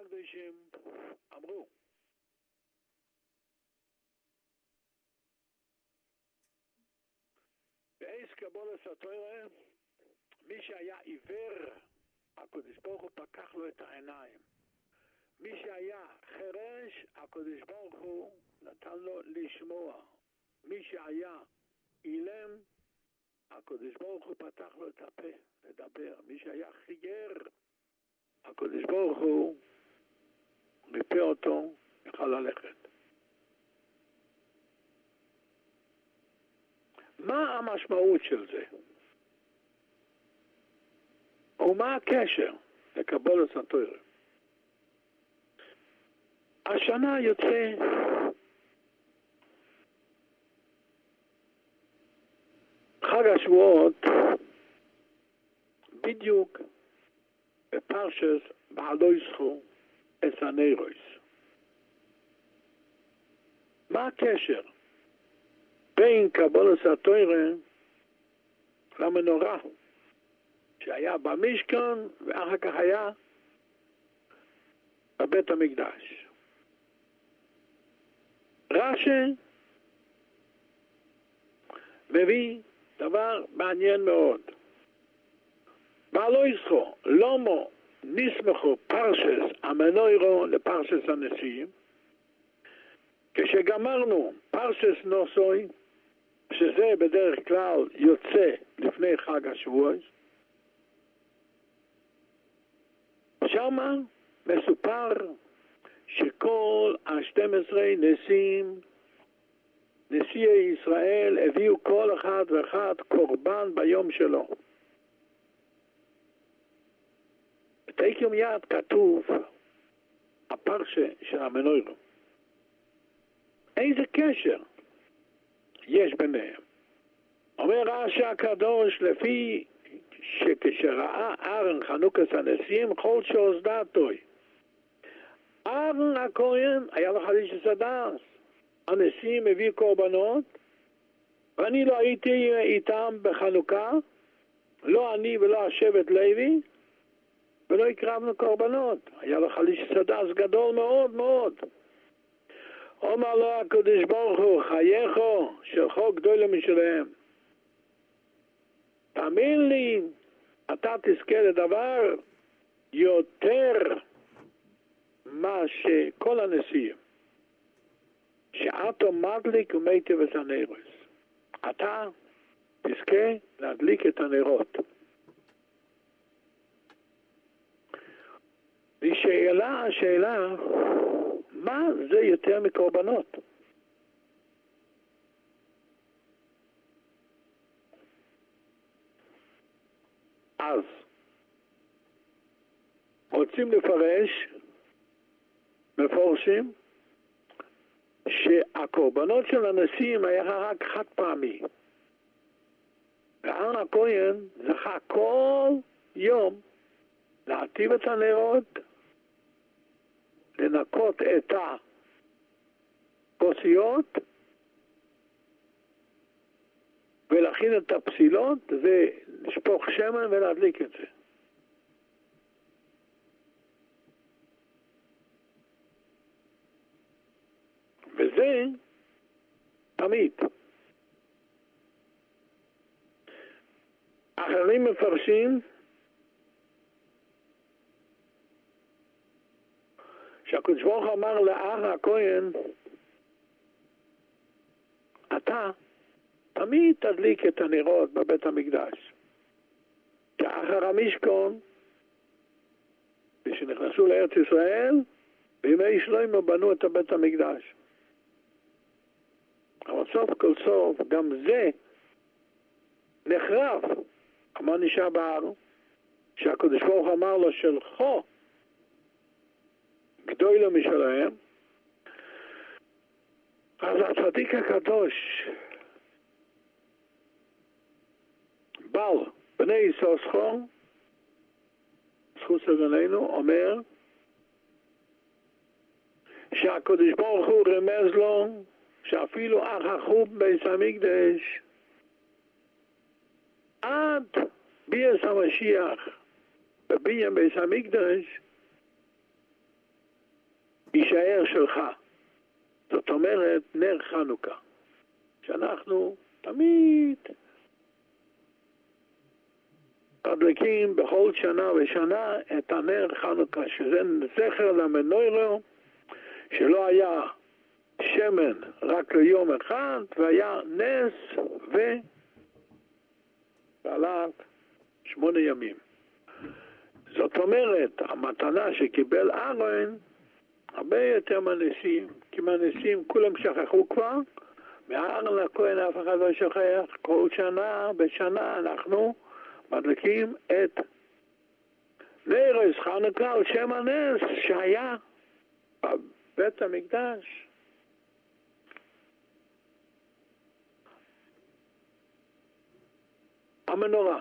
הקדושים אמרו, באיס קבולת התורה, מי שהיה עיוור, הקדוש ברוך הוא פקח לו את העיניים. מי שהיה חרש, הקדוש ברוך הוא נתן לו לשמוע. מי שהיה אילם, הקדוש ברוך הוא פתח לו את הפה לדבר. מי שהיה חיגר, הקדוש ברוך הוא ריפא אותו, יוכל ללכת. מה המשמעות של זה? ומה הקשר לקבולת התורה? השנה יוצא חג השבועות בדיוק בפרשת בהלויסחו את הנרויס. מה הקשר בין קבולת התורה למנורה שהיה במשכן ואחר כך היה בבית המקדש? רש"י מביא דבר מעניין מאוד. בהלויסחו לומו נסמכו פרשס המנוירו לפרשס הנשיאים. כשגמרנו פרשס נוסוי, שזה בדרך כלל יוצא לפני חג השבועות, שמה מסופר שכל ה-12 נשיאי ישראל הביאו כל אחד ואחד קורבן ביום שלו. בתיק יום יד כתוב הפרשה של המנוירו. איזה קשר יש ביניהם? אומר רש"י הקדוש, לפי שכשראה אהרן חנוכת הנשיאים כל שעוז דעתוי. אהרן הכהן היה לו חדיש הסדס. הנשיאים הביאו קורבנות, ואני לא הייתי איתם בחנוכה, לא אני ולא השבט לוי, ולא הקרבנו קורבנות. היה לו חדיש הסדס גדול מאוד מאוד. אומר לו הקדוש ברוך הוא, חייכו, שלחו גדולים משלהם. תאמין לי, אתה תזכה לדבר יותר מה שכל הנשיאים. שאתו מדליק ומיטיב את הנרות. אתה תזכה להדליק את הנרות. השאלה, מה זה יותר מקורבנות? אז רוצים לפרש, מפורשים, שהקורבנות של הנשיאים היה רק חד פעמי. ואהרן הכהן זכה כל יום להטיב את הנרות, לנקות את הכוסיות ולהכין את הפסילות ולשפוך שמן ולהדליק את זה. וזה תמיד. אחרים מפרשים שהקדוש ברוך הוא אמר לאהרן הכהן, אתה תמיד תדליק את הנרות בבית המקדש. שאחר המשכן, כשנכנסו לארץ ישראל, בימי שלמה בנו את בית המקדש. אבל סוף כל סוף גם זה נחרב. מה נשאר בהר? שהקדוש ברוך הוא אמר לו, שלחו גדולים משלהם. אז הצדיק הקדוש בל בני יששכר זכות סגננו אומר שהקדוש ברוך הוא רמז לו שאפילו אח החוב בית המקדש עד ביאת המשיח בבניין בית המקדש יישאר שלך. זאת אומרת, נר חנוכה. שאנחנו תמיד מדליקים בכל שנה ושנה את הנר חנוכה, שזה זכר למנוירו, שלא היה שמן רק ליום אחד, והיה נס וחלק 8 ימים. זאת אומרת, המתנה שקיבל אהרון הרבה יותר מהנשיאים, כי מהנשיאים כולם שכחו כבר, מאהרון לכהן אף אחד לא שוכח. כל שנה בשנה אנחנו מדליקים את נר חנוכה על שם הנס שהיה בבית המקדש. המנורה.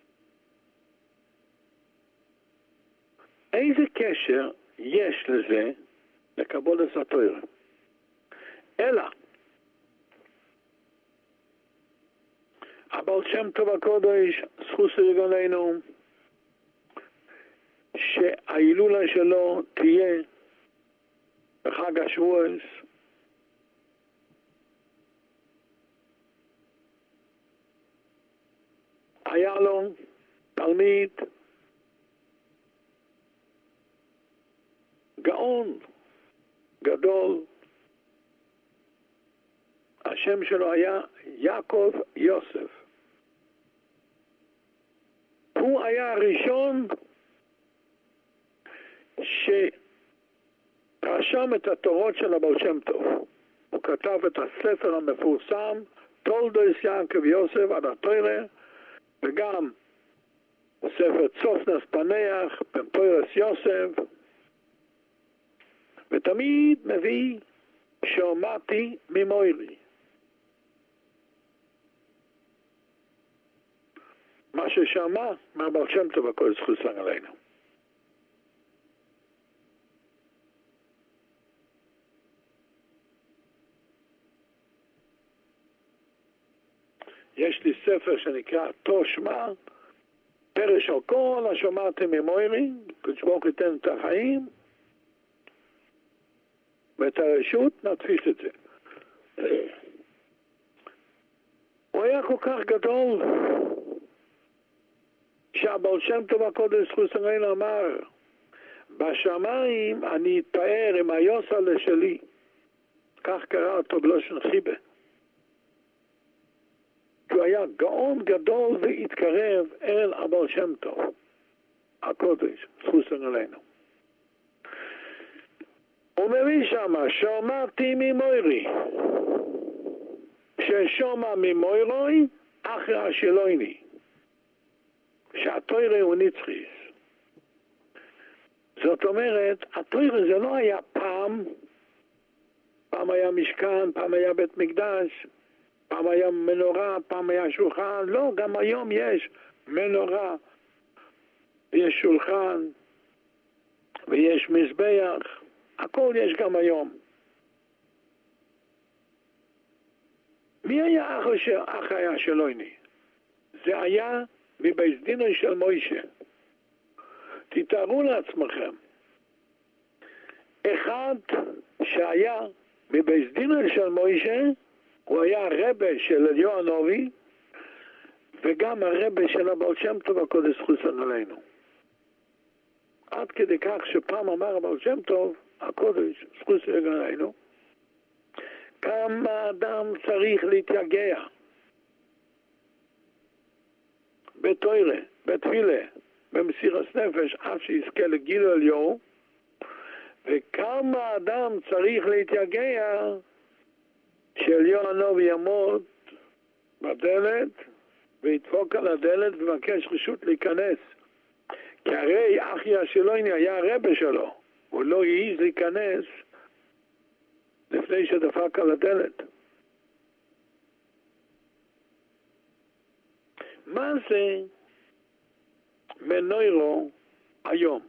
איזה קשר יש לזה לקבולת התורה? אלא הבעל שם טוב הקודש, זכות לגלנו, שההילולה שלו תהיה בחג השבועס, היה לו תלמיד גאון גדול, השם שלו היה יעקב יוסף. הוא היה הראשון שרשם את התורות של הבעל שם טוב. הוא כתב את הספר המפורסם תולדות יעקב יוסף על התורה, וגם ספר צופנס פנח בפורס יוסף, ותמיד מביא שמעתי ממוירי. מה ששמע מהבעל שם טוב הכל זכות עלינו. יש לי ספר שנקרא תושמע, פרש על כל השמעתי ממוירי, כשבוך ייתן את החיים ואת הרשות, נתפיס את זה. הוא היה כל כך גדול שהבעל שם טוב הקודש זכות עלינו אמר, בשמיים אני אתפאר עם היוסלה שלי. כך קרא אותו בלושן חיבה. הוא היה גאון גדול והתקרב אל הבעל שם טוב הקודש זכות עלינו. הוא מביא שמה, שמעתי ממוירי, ששומע ממוירוי אחרי השלויני, שהתורה הוא נצחיס. זאת אומרת, התורה זה לא היה פעם היה משכן, פעם היה בית מקדש, פעם היה מנורה, פעם היה שולחן. לא, גם היום יש מנורה, יש שולחן, ויש מזבח, הכל יש גם היום. מי היה אח היה שלויני? זה היה מבית דינו של מוישה. תתארו לעצמכם, אחד שהיה מבית דינו של מוישה, הוא היה הרבא של אליהו הנביא, וגם הרבא של הבעל שם טוב הקודש זכות עלינו. עד כדי כך שפעם אמר הבעל שם טוב הקודש זכות עלינו, כמה אדם צריך להתייגע בתורה, בתפילה, במסירת נפש, עד שיזכה לגילוי אליהו, וכמה אדם צריך להתייגע שאליהו הנביא יעמוד בדלת וידפוק על הדלת ובקש רשות להיכנס. כי הרי אחי השלויני היה הרבא שלו, הוא לא העז להיכנס לפני שדפק על הדלת. מה זה מנוירו היום?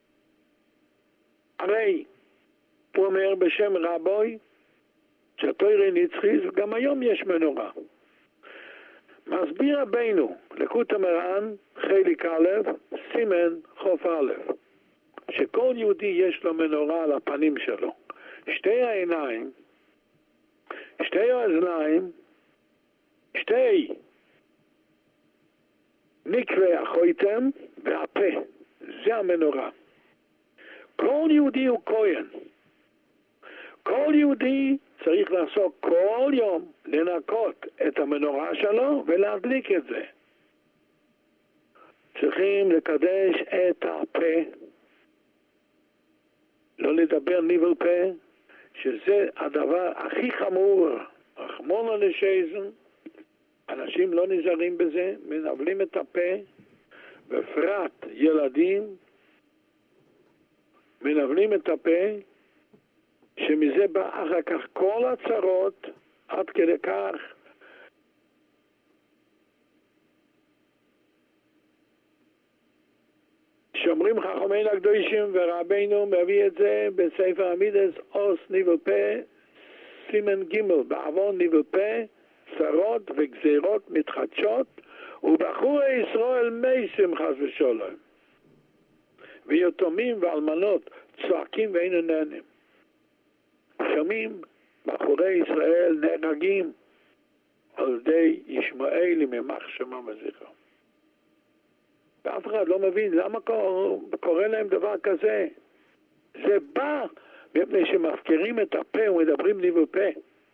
הרי הוא אומר בשם רבוי שהתורה נצחית, וגם היום יש מנורה. מסביר רבינו לקוט המרן חלק א' סימן חוף א', שכל יהודי יש לו מנורה על הפנים שלו. שתי העיניים, שתי האוזניים, שתי מקווה החויתם והפה. זה המנורה. כל יהודי הוא כהן. כל יהודי צריך לעשות כל יום לנקות את המנורה שלו ולהדליק את זה. צריכים לקדש את הפה, לא לדבר ניבל פה, שזה הדבר הכי חמור. רחמנא ליצלן, אנשים לא נזהרים בזה, מנבלים את הפה, בפרט ילדים, מנבלים את הפה, שמזה בא אחר כך כל הצרות, עד כדי כך שאומרים חכמינו הקדושים, ורבינו מביא את זה בספר המידס, עוס ניבל פה, סימן ג' בעוון ניבל פה, צרות וגזירות מתחדשות, ובחורי ישראל מייסים חס ושלום. ויתומים ואלמנות צועקים ואין נהנים. שומעים בחורי ישראל נהרגים על ידי ישמעאל יימח שמם וזכרם. ואף אחד לא מבין למה קורה להם דבר כזה. זה בא מפני שמפקירים את הפה ומדברים ניבל פה.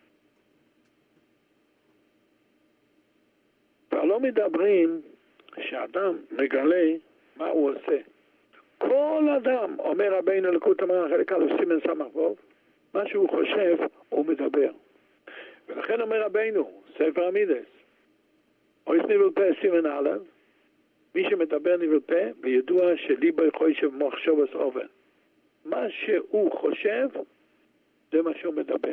ולא מדברים שאדם מגלה מה הוא עושה. כל אדם, אומר רבינו לקוט המרן חלק א' סימן סמך ו', מה שהוא חושב הוא מדבר. ולכן אומר רבינו, ספר המידס, אויס ניבל פה סימן א', מי שמדבר ניבל פה, וידוע שליבו חושב מחשבס אובן. מה שהוא חושב, זה מה שהוא מדבר.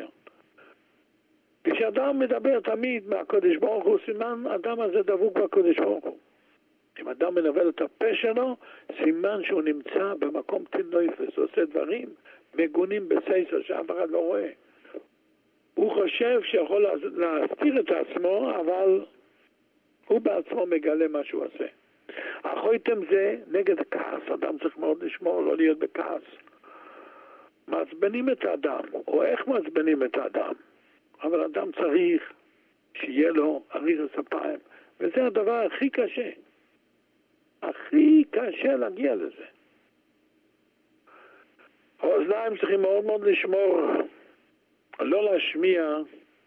כשאדם מדבר תמיד מהקודש ברוך הוא, סימן אדם הזה דבוק בקודש ברוך הוא. אם אדם מנבל את הפה שלו, סימן שהוא נמצא במקום תינויפס, עושה דברים מגונים בסייסר שאף אחד לא רואה. הוא חושב שיכול להסתיר את עצמו, אבל הוא בעצמו מגלה מה שהוא עושה. החויתם זה נגד כעס, אדם צריך מאוד לשמור, לא להיות בכעס. מעצבנים את האדם, או איך מעצבנים את האדם? אבל אדם צריך שיהיה לו אריזת אפיים, וזה הדבר הכי קשה. הכי קשה להגיע לזה. האוזניים צריכים מאוד מאוד לשמור, לא להשמיע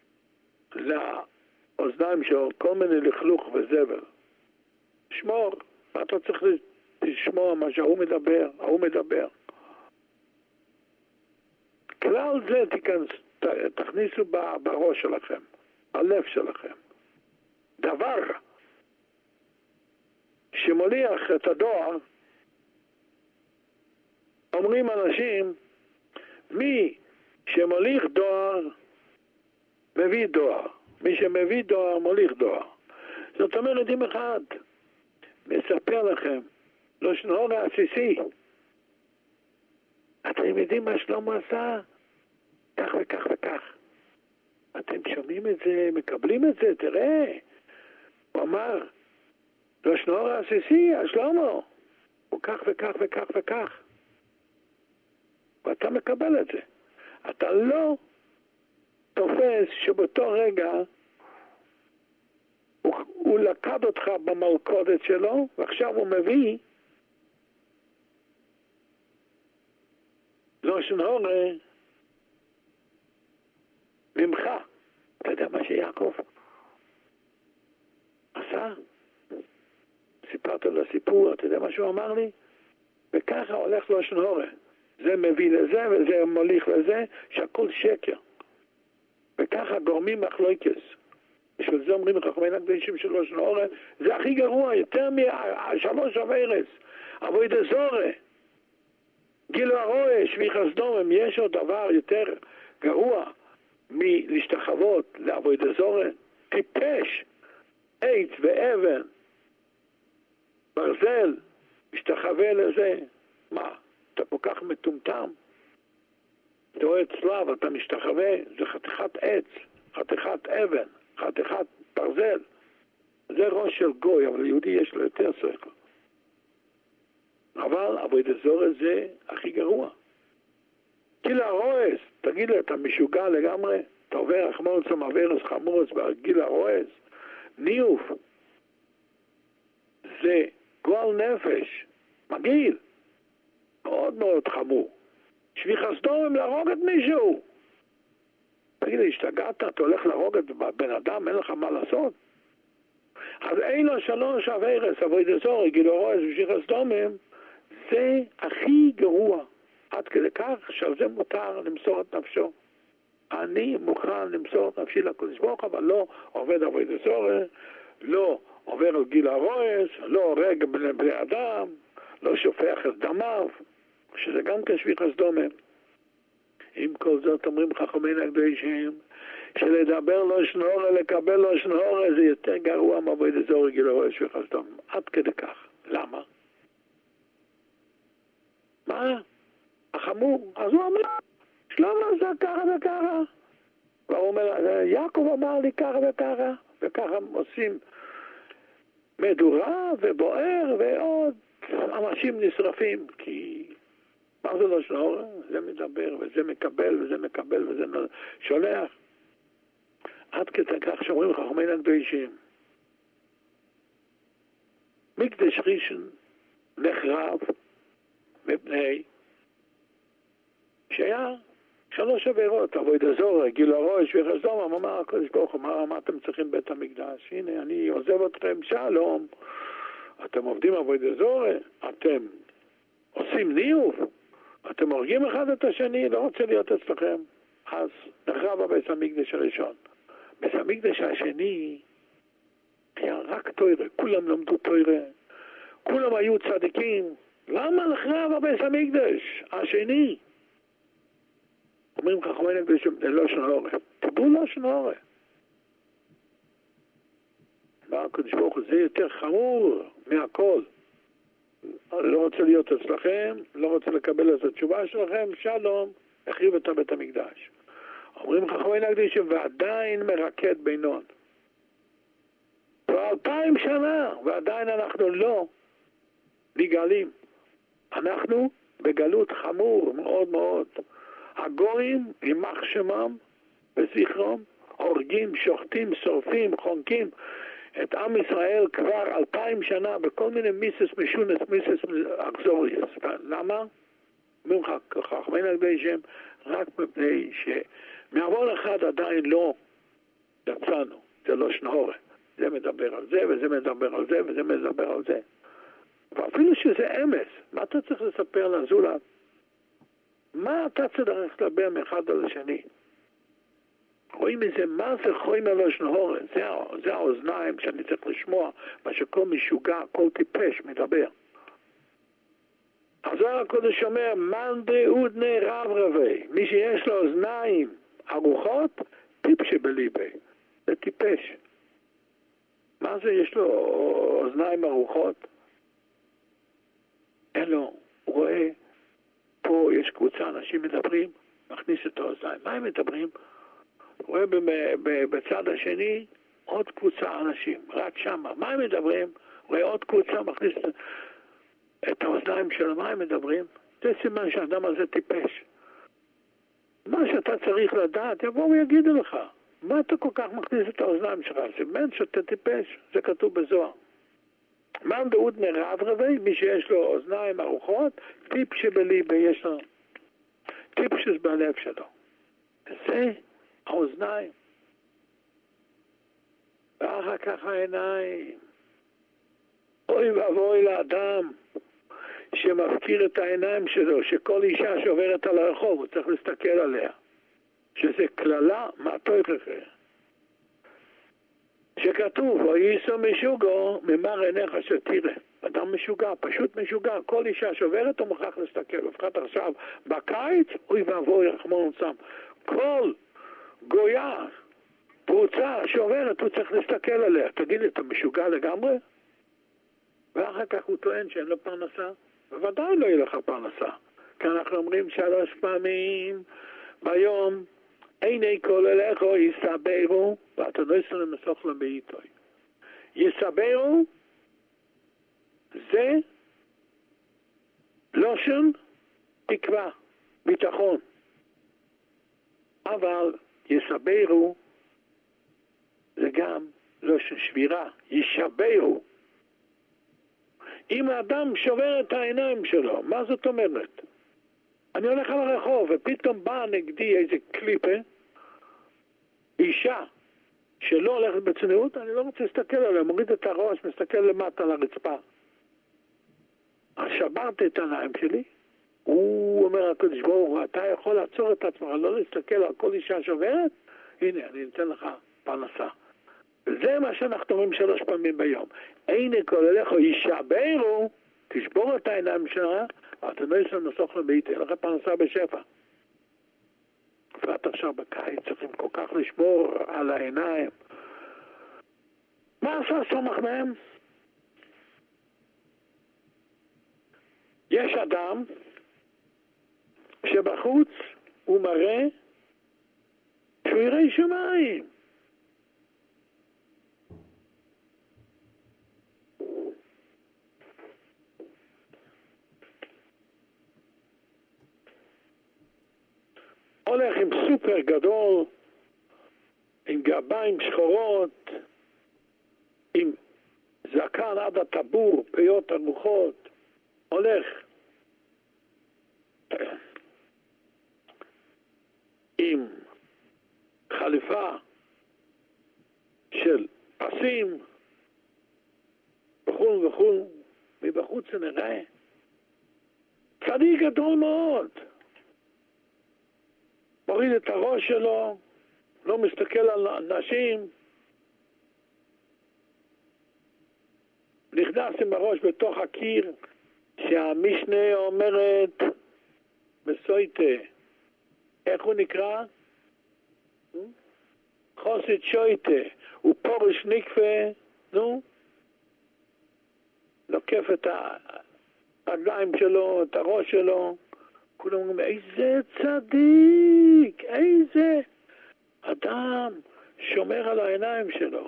לאוזניים שלו כל מיני לכלוך וזבל. שמור, אתה צריך לשמוע מה שהוא מדבר, ההוא מדבר. כלל זה תכניסו בראש שלכם, בלב שלכם. דבר שמוליך את הדואר, אומרים אנשים, מי שמוליך דואר, מביא דואר. מי שמביא דואר, מוליך דואר. זאת אומרת, אם אחד מספר לכם, לא שנור העסיסי, אתם יודעים מה שלמה עשה? כך וכך וכך. אתם שומעים את זה, מקבלים את זה, תראה. הוא אמר, לא שנור העסיסי, שלמה, הוא כך וכך וכך וכך. ואתה מקבל את זה. אתה לא תופס שבאותו רגע הוא לקד אותך במלכודת שלו, ועכשיו הוא מביא לשון הרע ממך. אתה יודע מה שיעקב עשה? סיפרת לו סיפור, אתה יודע מה שהוא אמר לי? וככה הולך לשון הרע. זה מביא לזה וזה מוליך לזה, שהכל שקר. וככה גורמים מחלוקת. בשביל זה אומרים חכמינו הקדושים של לשון הרע, זה הכי גרוע, יותר משלוש עבירות. עבודת זרה, גילו הרועה, שפיכת דמים, יש עוד דבר יותר גרוע מלהשתחוות לעבודת זרה? טיפש, עץ ואבן, ברזל, משתחווה לזה. מה? אתה כל כך מטומטם? אתה רואה צלב, אתה משתחווה, זה חתיכת עץ, חתיכת אבן, חתיכת ברזל. זה ראש של גוי, אבל יהודי יש לו יותר שכל. אבל עבודת זרה זה הכי גרוע. גיל הרועס, תגיד לי, אתה משוגע לגמרי? אתה עובר רחמנא ליצלן עבירות חמורות בגיל הרועס? ניאוף. זה גועל נפש. מגעיל. מאוד מאוד חמור. שפיכת דמים להרוג את מישהו. תגיד לי, השתגעת? אתה הולך להרוג את בן אדם, אין לך מה לעשות? אז אלו שלוש עבירות, עבודת זרה, גיל הרועס ושפיכת דמים, זה הכי גרוע. עד כדי כך שעל זה מותר למסור את נפשו. אני מוכן למסור את נפשי לקדוש ברוך הוא, אבל לא עובד עבודת זרה, לא עובר על גיל הרועס, לא הורג בני אדם, לא שופך את דמיו, שזה גם כשפיכת דמים. עם כל זאת אומרים חכמינו הקדושים, שלדבר לשון הרע, לקבל לשון הרע, זה יותר גרוע מעבודת זרה, גיל הרועס ושפיכת דמים. עד כדי כך. למה? מה? החמור. אז הוא אומר, שלמה זה ככה וככה. והוא אומר, יעקב אמר לי ככה וככה, וככה עושים מדורה ובוער ועוד אנשים נשרפים, כי מה זה לשון הרע? זה מדבר וזה מקבל וזה מקבל וזה שולח. עד כדי כך שאומרים חכמינו הקדושים, מקדש ראשון נחרב מפני שהיה 3 עבירות, עבודת זרה, גיל הרועס ושפיכת דמים. אמר הקדוש ברוך הוא, מה אתם צריכים בית המקדש? הנה, אני עוזב אתכם, שלום. אתם עובדים עבודת זרה, אתם עושים ניאוף, אתם הורגים אחד את השני, לא רוצה להיות אצלכם. אז נחרב בית המקדש הראשון. בית המקדש השני היה רק תורה, כולם למדו תורה, כולם היו צדיקים. למה נחרב בית המקדש השני? אומרים חכמינו הקדושים, לשון הרע. תדעו לשון הרע. והקדוש ברוך הוא, זה יותר חמור מהכל. לא רוצה להיות אצלכם, לא רוצה לקבל את התשובה שלכם, שלום, החריב את בית המקדש. אומרים חכמינו הקדושים, ועדיין מרקד בינון. כבר 2000 שנה, ועדיין אנחנו לא נגאלים. אנחנו בגלות חמור מאוד מאוד. הגויים, יימח שמם וזכרם, הורגים, שוחטים, שורפים, חונקים את עם ישראל כבר 2000 שנה בכל מיני מיסס משונס, מיסס אכזוריוס. למה? אומרים חכמינו הקדושים, רק מפני שמעוון אחד עדיין לא יצאנו. זה לשון הרע. זה מדבר על זה וזה מדבר על זה וזה מדבר על זה. ואפילו שזה אמס, מה אתה צריך לספר לזולת? מה אתה צריך לדבר מאחד על השני? רואים מזה, מה זה חוי מלושן הרע? זה האוזניים שאני צריך לשמוע, מה שכל משוגע, כל טיפש מדבר. אז הקודש אומר, מאן דעודני רב רבי, מי שיש לו אוזניים ערוכות, טיפשי בליבי. זה טיפש. מה זה יש לו אוזניים ערוכות? אין לו, הוא רואה, פה יש קבוצה, אנשים מדברים, מכניס את האוזניים. מה הם מדברים? הוא רואה בצד השני עוד קבוצה אנשים, רק שמה. מה הם מדברים? הוא רואה עוד קבוצה, מכניס את האוזניים שלו. מה הם מדברים? זה סימן שהאדם הזה טיפש. מה שאתה צריך לדעת, יבואו ויגידו לך. מה אתה כל כך מכניס את האוזניים שלך? סימן שאתה טיפש, זה כתוב בזוהר. מאן דעודני רב רבי, מי שיש לו אוזניים ערוכות, טיפ שבליבי, יש לו טיפשס בלב שלו. זה האוזניים. ואחר כך העיניים. אוי ואבוי לאדם שמפקיר את העיניים שלו, שכל אישה שעוברת על הרחוב, הוא צריך להסתכל עליה. שזה כללה מהתוכחה. שכתוב, וייסו משוגו ממר עיניך שתראה. אדם משוגע, פשוט משוגע. כל אישה שעוברת הוא מוכרח להסתכל. בפרט עכשיו, בקיץ, אוי ואבוי רחמנא ליצלן. כל גויה, פרוצה שעוברת, הוא צריך להסתכל עליה. תגיד לי, אתה משוגע לגמרי? ואחר כך הוא טוען שאין לו פרנסה. בוודאי לא יהיה לך פרנסה. כי אנחנו אומרים 3 פעמים ביום, עיני כל אליך יסברו, ואתה לא יסנו למסוך לבעיתוי. יסברו, זה לושן, תקווה, ביטחון. אבל יסברו זה גם לושן שבירה, ישברו. אם האדם שובר את העיניים שלו, מה זאת אומרת? אני הולך על הרחוב ופתאום בא נגדי איזה קליפה, אישה שלא הולכת בצניעות, אני לא רוצה להסתכל עליה, מוריד את הראש, מסתכל למטה על הרצפה. שברתי את העיניים שלי, הוא אומר הקדוש ברוך הוא, אתה יכול לעצור את עצמך, לא להסתכל על כל אישה שוברת? הנה, אני אתן לך פרנסה. זה מה שאנחנו אומרים 3 פעמים ביום. הנה כל אליך ישברו, תשבור את העיניים שלה, ואתה לא יש לנו סוכן ביתה, לך פרנסה בשפע. ואת עכשיו בקיץ צריכים כל כך לשמור על העיניים. מה עשה סומך מהם? יש אדם שבחוץ הוא מראה שהוא יראה שמיים. הולך עם סופר גדול, עם גרביים שחורות, עם זקן עד הטבור, פיות ארוכות, הולך עם חליפה של פסים, וכו' וכו', מבחוץ זה נראה צדיק גדול מאוד. מוריד את הראש שלו, לא מסתכל על אנשים, נכנס עם הראש בתוך הקיר, שהמשנה אומרת בסויטה, איך הוא נקרא? חוסית שויטה, הוא פורש נקפה, לוקף את הרגליים שלו, את הראש שלו, כולם אומרים, איזה צדיק, איזה אדם שומר על העיניים שלו.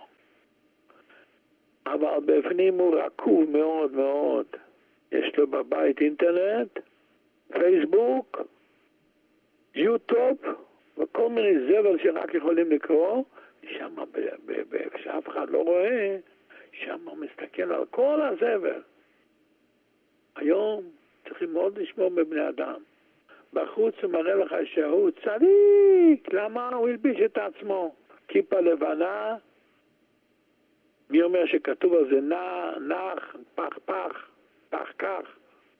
אבל בפנים הוא רקוב מאוד מאוד. יש לו בבית אינטרנט, פייסבוק, יוטיוב, וכל מיני זבל שרק יכולים לקרוא, שם שאף אחד לא רואה, שם מסתכל על כל הזבל. היום צריכים מאוד לשמור בבני אדם. בחוץ הוא מראה לך שהוא צדיק. למה? הוא הלביש את עצמו. כיפה לבנה. מי אומר שכתוב על זה נח, פח פח, פח כך.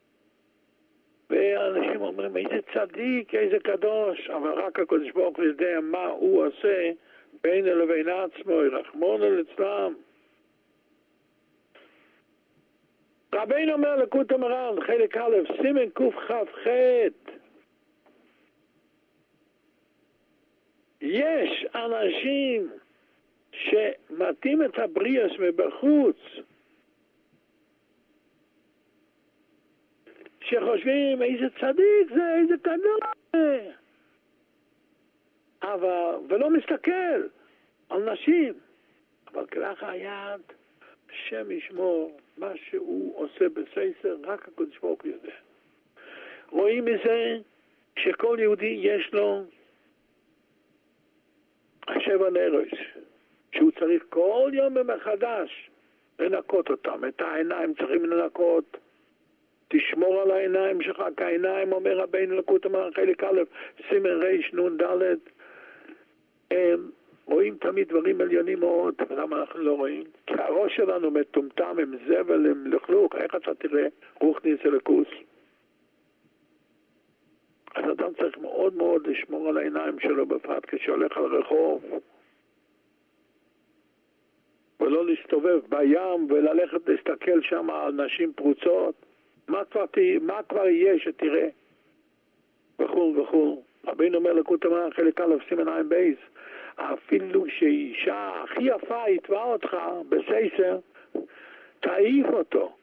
ואנשים אומרים, איזה צדיק, איזה קדוש. אבל רק הקדוש ברוך הוא יודע מה הוא עושה בינו לבין עצמו, רחמנא ליצלן. רבינו אומר לקוטי מרן, חלק א', סימן קכ"ח, יש אנשים שמתאים את הבריאס מבחוץ, שחושבים איזה צדיק זה, איזה קדוש זה, אבל, ולא מסתכל על נשים, אבל כלח היד, השם ישמור, מה שהוא עושה בסייסר, רק הקדוש ברוך הוא יודע. רואים מזה שכל יהודי יש לו 7 נרות, שהוא צריך כל יום מחדש לנקות אותם. את העיניים צריכים לנקות, תשמור על העיניים שלך, כי העיניים, אומר רבינו לקוטי מרן חלק א', סימן רנ"ד, הם רואים תמיד דברים עליונים מאוד. ולמה אנחנו לא רואים? כי הראש שלנו מטומטם עם זבל, עם לכלוך. איך אתה תראה רוחניס אלוקוס? אז אדם צריך מאוד מאוד לשמור על העיניים שלו, בפרט כשהולך על רחוב, ולא להסתובב בים וללכת להסתכל שם על נשים פרוצות. מה כבר יהיה שתראה? וכו' וכו'. רבינו אומר לקוטי מרן חלק א', סימן עין בייס, אפילו שאישה הכי יפה יתבע אותך בסייסר, תעיף אותו.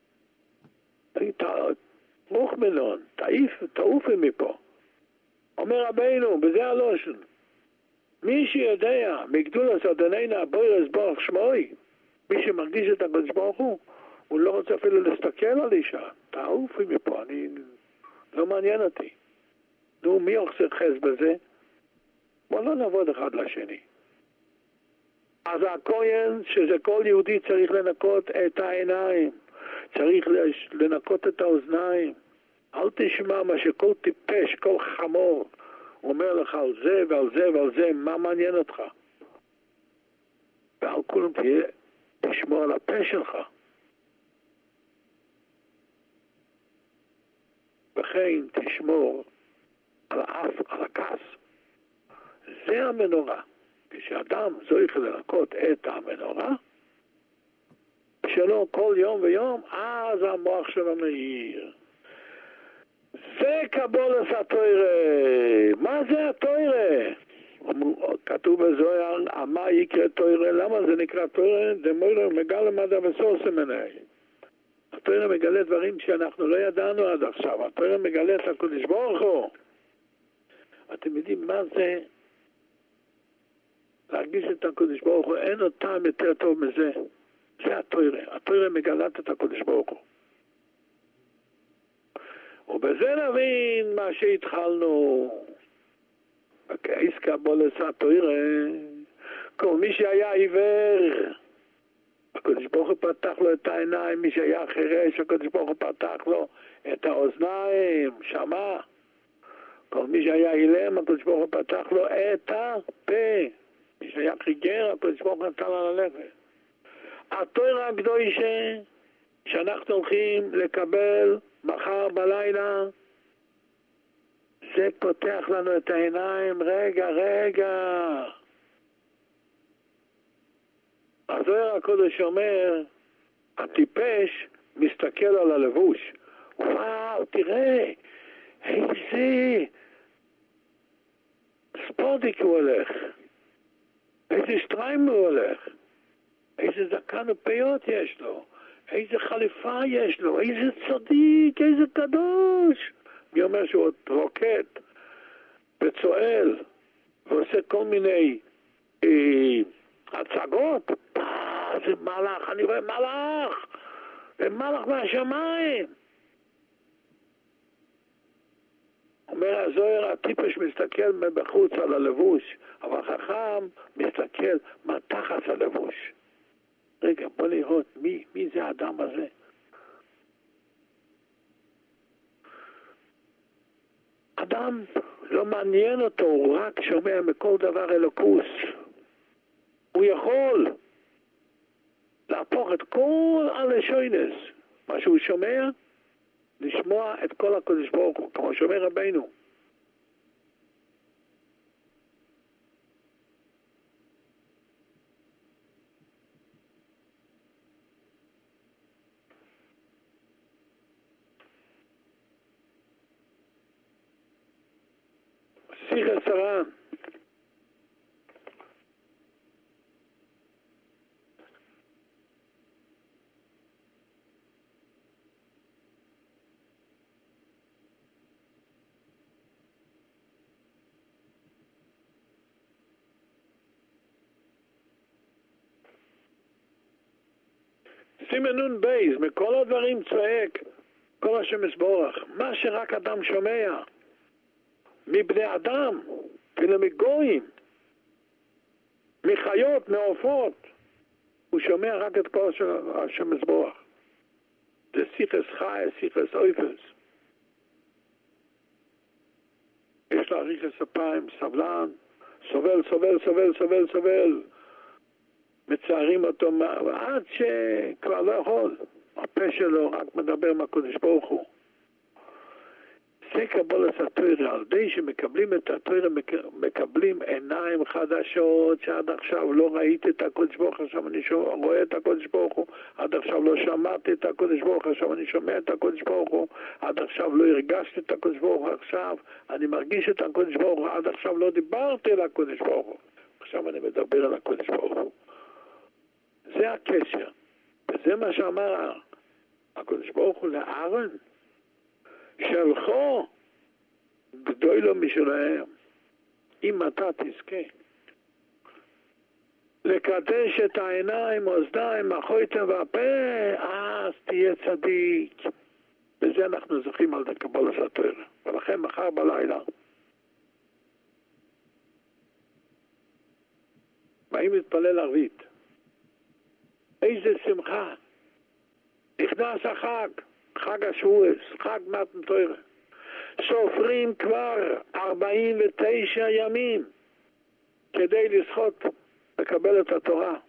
מוכמנון, תעופי מפה. אומר רבינו, בזה הלושן, מי שיודע מגדולת אדוננו הבורא יתברך שמוי, מי שמרגיש את הקדוש ברוך הוא, הוא לא רוצה אפילו להסתכל על אישה. תעופי מפה, לא מעניין אותי. נו, מי אוחז בזה? בוא לא נעבוד אחד לשני. אז הכהן, שזה כל יהודי צריך לנקות את העיניים, צריך לנקות את האוזניים. אל תשמע מה שכל טיפש, כל חמור אומר לך על זה ועל זה ועל זה, מה מעניין אותך? ועל כולם תשמור על הפה שלך. וכן תשמור על האף, על הכעס. זה המנורה. כשאדם צריך לנקות את המנורה שלו כל יום ויום, אז המוח שלו מאיר. זה קבולת התורה. מה זה התורה? כתוב בזוהר, מה יקרא תורה? למה זה נקרא תורה? דמוירו מגלה מדע וסוס מני. התורה מגלה דברים שאנחנו לא ידענו עד עכשיו. התורה מגלה את הקדוש ברוך הוא. אתם יודעים מה זה? להרגיש את הקדוש ברוך הוא, אין עוד טעם יותר טוב מזה. זה התורה. התורה מגלת את הקדוש ברוך הוא. ובזה נבין מה שהתחלנו. בקייס קבולת התורה, כל מי שהיה עיוור, הקדוש ברוך הוא פתח לו את העיניים. מי שהיה חירש, הקדוש ברוך הוא פתח לו את האוזניים, שמע. כל מי שהיה אילם, הקדוש ברוך הוא פתח לו את הפה. מי שהיה חיגר, הקדוש ברוך הוא נתן לו ללכת. התורה הקדושה שאנחנו הולכים לקבל מחר בלילה, זה פותח לנו את העיניים. רגע. הזוהר הקדוש אומר, הטיפש מסתכל על הלבוש. וואו, תראה, איזה ספורטיק הוא הולך. איזה שטריים הוא הולך. איזה זקן ופיות יש לו. איזה חליפה יש לו. איזה צדיק, איזה קדוש. מי אומר שהוא רוקד וצועל ועושה כל מיני הצגות? זה מלאך, אני רואה מלאך. זה מלאך מהשמיים. אומר הזוהר, הטיפש מסתכל מבחוץ על הלבוש, אבל החכם מסתכל מה תחת הלבוש. רגע, בוא לראות מי זה האדם הזה. אדם לא מעניין אותו, הוא רק שומע מכל דבר אלוקוס. הוא יכול להפוך את כל הלשוינס, מה שהוא שומע, לשמוע את כל הקדוש ברוך הוא, כמו שאומר רבינו. שיחה שרה. סימן נון בייז, מכל הדברים צועק כל השם יסבורך, מה שרק אדם שומע מבני אדם ולמגויים, מחיות, מעופות, הוא שומע רק את כל השם יסבורך. זה שיחס חי, שיחס אויפס. יש לה ריחס אפיים, סבלן, סובל, מצערים אותו עד שכבר לא יכול. הפה שלו רק מדבר מהקדוש ברוך הוא. זה קבולת התורה. על די שמקבלים את התורה, מקבלים עיניים חדשות, שעד עכשיו לא ראיתי את הקדוש ברוך הוא, עכשיו אני רואה את הקדוש ברוך הוא, עד עכשיו לא שמעתי את הקדוש ברוך הוא, עכשיו אני שומע את הקדוש ברוך הוא, עד עכשיו לא הרגשתי את הקדוש ברוך הוא, עכשיו אני מרגיש את הקדוש ברוך הוא, עד עכשיו לא דיברתי על הקדוש ברוך הוא, עכשיו אני מדבר על הקדוש ברוך הוא. זה הקשר. וזה מה שאמר הקדוש ברוך הוא לארון, שלחו גדולו משלהם, אם אתה תזכה לקדש את העיניים, אוזניים, החויתם והפה, אז תהיה צדיק. בזה אנחנו זוכים על קבלת התורה. ולכן מחר בלילה באים להתפלל ערבית. איזה שמחה. נכנס החג, חג השבועס, חג מתן תורה. סופרים כבר 49 ימים כדי לזכות לקבל את התורה.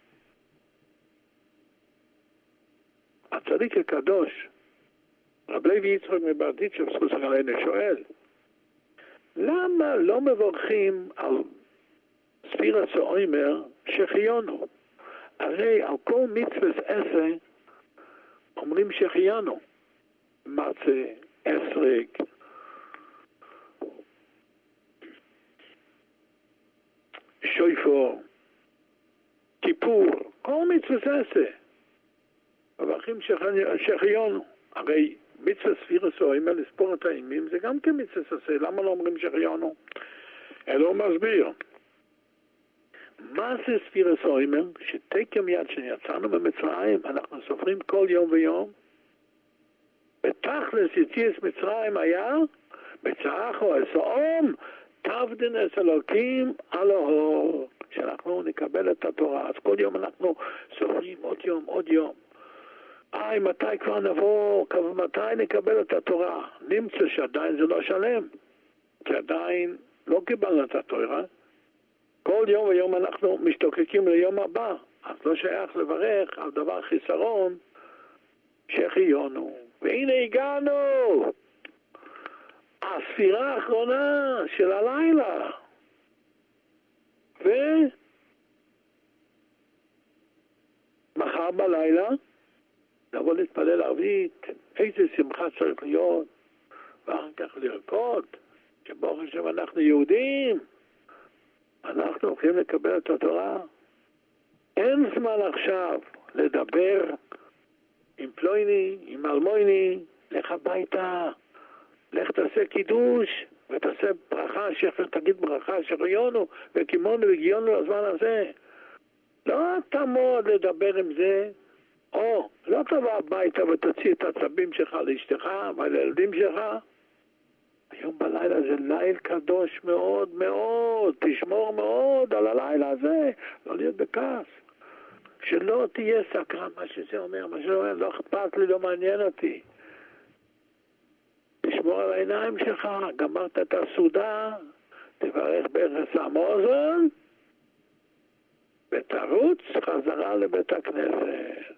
הצדיק הקדוש, רב לוי יצחק מברדיצ'ב זכות עלינו שואל, למה לא מברכים על ספירת העומר שהחיינו? הרי על כל מצוות עשה אומרים שהחיינו. מצה, אסרק, שויפור, כיפור, כל מצוות עשה מברכים שהחיינו. הרי מצוות ספירת העומר לספור את הימים זה גם כמצוות עשה. למה לא אומרים שהחיינו? אלו מסביר. מה זה ספירת העומר? שתקם יד שיצאנו במצרים, אנחנו סופרים כל יום ויום. בתכלס יציאת מצרים היה, בצעכו אסעום, תבדין אס אלוקים על ההור. שאנחנו נקבל את התורה. אז כל יום אנחנו סופרים עוד יום, עוד יום. מתי כבר נבוא? מתי נקבל את התורה? נמצא שעדיין זה לא שלם. כי עדיין לא קיבלנו את התורה. כל יום ויום אנחנו משתוקקים ליום הבא. אז לא שייך לברך על דבר חיסרון שהחיינו. והנה הגענו. הספירה האחרונה של הלילה. ומחר בלילה נבוא להתפלל ערבית. איזה שמחה צריך להיות. ואחר כך לרקוד. שברוך השם אנחנו יהודים. אנחנו הולכים לקבל את התורה. אין זמן עכשיו לדבר עם פלויני, עם אלמויני, לך הביתה, לך תעשה קידוש, ותעשה ברכה, תגיד ברכה, שחיינו, וקימונו וגיונו לזמן הזה. לא תעמוד לדבר עם זה, או לא תבוא הביתה ותוציא את הצבים שלך לאשתך ולילדים שלך. היום בלילה זה ליל קדוש מאוד מאוד, תשמור מאוד על הלילה הזה, לא להיות בכעס. שלא תהיה סקרן מה שזה אומר, מה שזה אומר, לא אכפת לי, לא מעניין אותי. תשמור על העיניים שלך, גמרת את הסעודה, תברך בערש המאזן, ותרוץ חזרה לבית הכנסת.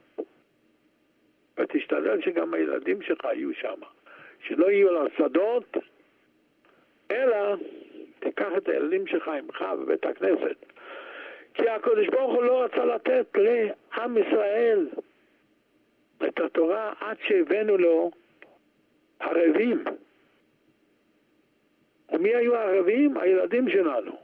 ותשתדל שגם הילדים שלך יהיו שם. שלא יהיו על השדות, אלא תיקח את הילדים שלך עמך בבית הכנסת. כי הקדוש ברוך הוא לא רצה לתת לעם ישראל את התורה עד שהבאנו לו ערבים. ומי היו הערבים? הילדים שלנו.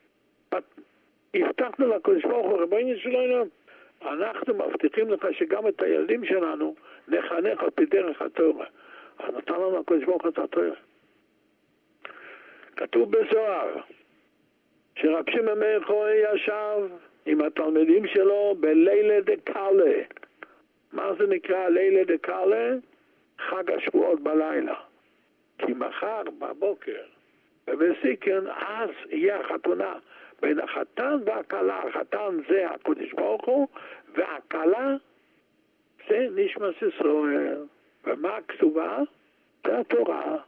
הבטחנו לקדוש ברוך הוא, ריבונו של עולם, אנחנו מבטיחים לך שגם את הילדים שלנו נחנך על פי דרך התורה. אז נתן לנו הקדוש ברוך הוא את התורה. כתוב בזוהר שרב שמעון מאיר כהן ישב עם התלמידים שלו בלילה דקאלה. מה זה נקרא לילה דקאלה? חג השבועות בלילה. כי מחר בבוקר ובסיקן אז יהיה החתונה בין החתן והכלה. החתן זה הקדוש ברוך הוא והכלה זה נשמת ישראל. ומה הכתובה? זה התורה.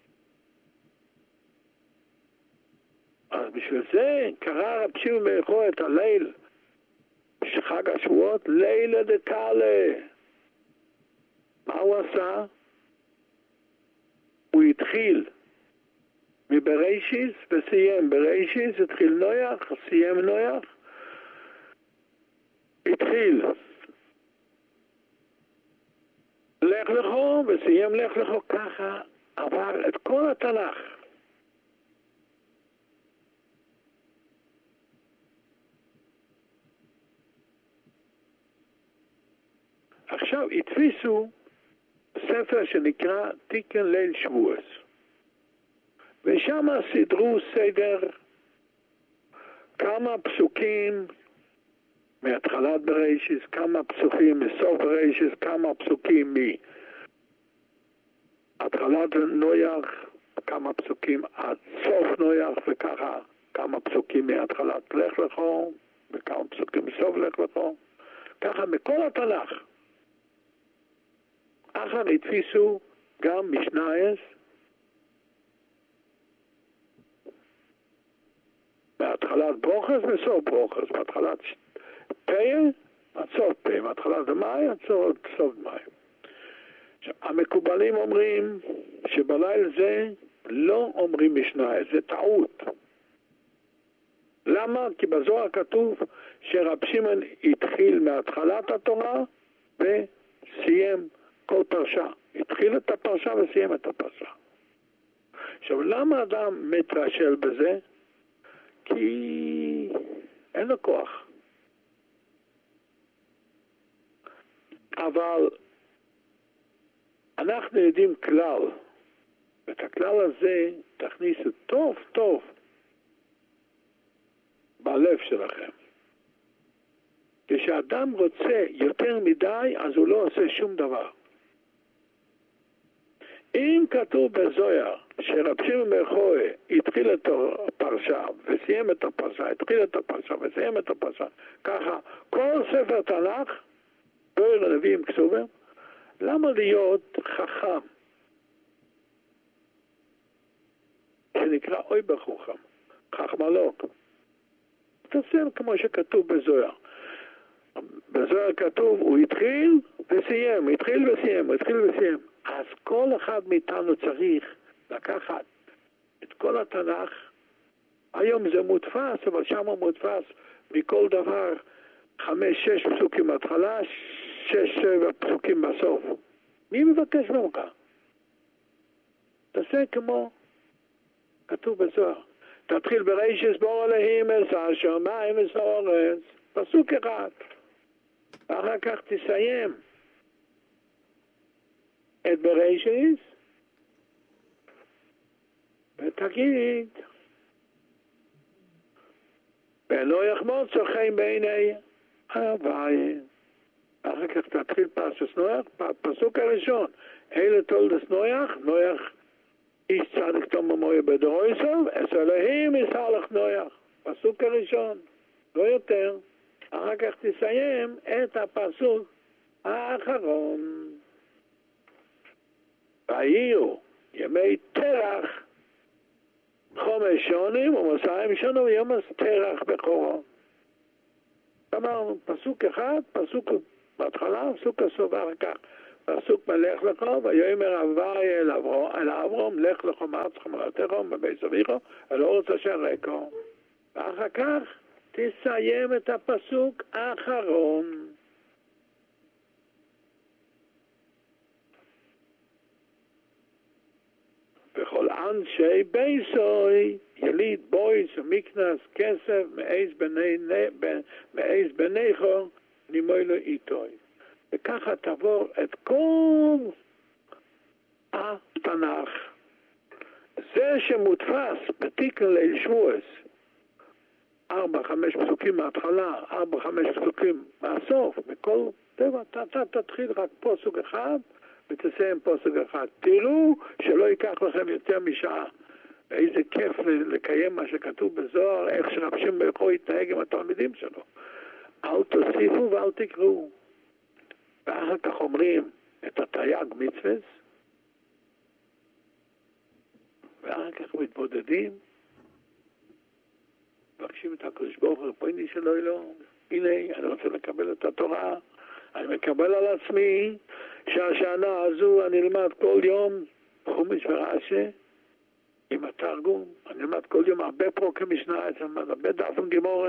אז בשביל זה קרא רב שמעון מאיר כהן את הליל שחג השבועות לילה דקאלה. מה הוא עשה? הוא התחיל מבראשיס וסיים בראשיס, התחיל נויח, סיים נויח, התחיל לך לכו וסיים לך לכו, ככה עבר את כל התנ"ך. עכשיו התפיסו ספר שנקרא תיקן ליל שבועס, ושם סידרו סדר כמה פסוקים מהתחלת בראשיס, כמה פסוקים מסוף בראשיס, כמה פסוקים מהתחלת נויח, כמה פסוקים עד סוף נויח, וככה כמה פסוקים מהתחלת לך לכו, וכמה פסוקים מסוף לך לכו, ככה מכל התנ"ך. אחר התפיסו גם משנייס, מהתחלת ברוכס וסוף ברוכס, מהתחלת פיה עד סוף פיה, מהתחלת דמאי עד סוף דמאי. המקובלים אומרים שבליל זה לא אומרים משנה, זה טעות. למה? כי בזוהר כתוב שרב שמעון התחיל מהתחלת התורה וסיים כל פרשה. התחיל את הפרשה וסיים את הפרשה. עכשיו, למה אדם מתרשל בזה? כי אין לו כוח. אבל אנחנו יודעים כלל, ואת הכלל הזה תכניסו טוב טוב בלב שלכם. כשאדם רוצה יותר מדי, אז הוא לא עושה שום דבר. אם כתוב בזוהר שרב שמעון בר יוחאי התחיל את הפרשה וסיים את הפרשה, התחיל את הפרשה וסיים את הפרשה, ככה כל ספר תנ"ך, תורה הנביאים כתובים, למה להיות חכם? שנקרא אוי בחוכם, חכמלוק. תעשה כמו שכתוב בזוהר. בזוהר כתוב, הוא התחיל וסיים, התחיל וסיים, התחיל וסיים. אז כל אחד מאיתנו צריך לקחת את כל התנ"ך. היום זה מודפס, אבל שם מודפס מכל דבר 5-6 פסוקים בהתחלה, 6-7 פסוקים בסוף. מי מבקש ממך? תעשה כמו כתוב בזוהר. תתחיל בראשית ברא אלוהים את השמיים ואת הארץ. פסוק אחד. ואחר כך תסיים את בראשית ותגיד ולא יחמוד חן בעיני אביי. אחר כך תתחיל פרשת נויח, פסוק הראשון. אלה תולדות נויח, נויח איש צדיק תום ומויה בדורייסו, אז אלוהים יסלח נויח. פסוק הראשון, לא יותר. אחר כך תסיים את הפסוק האחרון. ויהיו ימי תרח 5 שנים ו200 שנים ויום תרח בכורו. אמרנו, פסוק אחד, פסוק בהתחלה, פסוק הסוף, אחר כך פסוק מלך לך, ויאמר אביי אל אברום, לך לך מארצך מולדתך מבית אביך, אל ארץ אשר אראך. ואחר כך תסיים את הפסוק האחרון. וכל אנשי ביסוי, יליד בויס ומקנס כסף מאיז בניכו, נימוי לו איתוי. וככה תעבור את כל התנ"ך. זה שמודפס בתיקון ליל שבועס, 4-5 פסוקים מההתחלה, 4-5 פסוקים מהסוף, וכל טבע, אתה תתחיל רק פסוק אחד, ותסיים פסוק אחד. תראו שלא ייקח לכם יותר משעה. איזה כיף לקיים מה שכתוב בזוהר, איך שרב שמעון בר יוחאי יתנהג עם התלמידים שלו. אל תוסיפו ואל תקראו. ואחר כך אומרים את התרי"ג מצוות, ואחר כך מתבודדים, מבקשים את הקדוש ברוך הוא ריבונו של עולם, הנה, אני רוצה לקבל את התורה, אני מקבל על עצמי שהשנה הזו אני אלמד כל יום חומש ורש"י עם התרגום, אני אלמד כל יום הרבה פרקים משנה, אני אלמד הרבה דף וגמרא,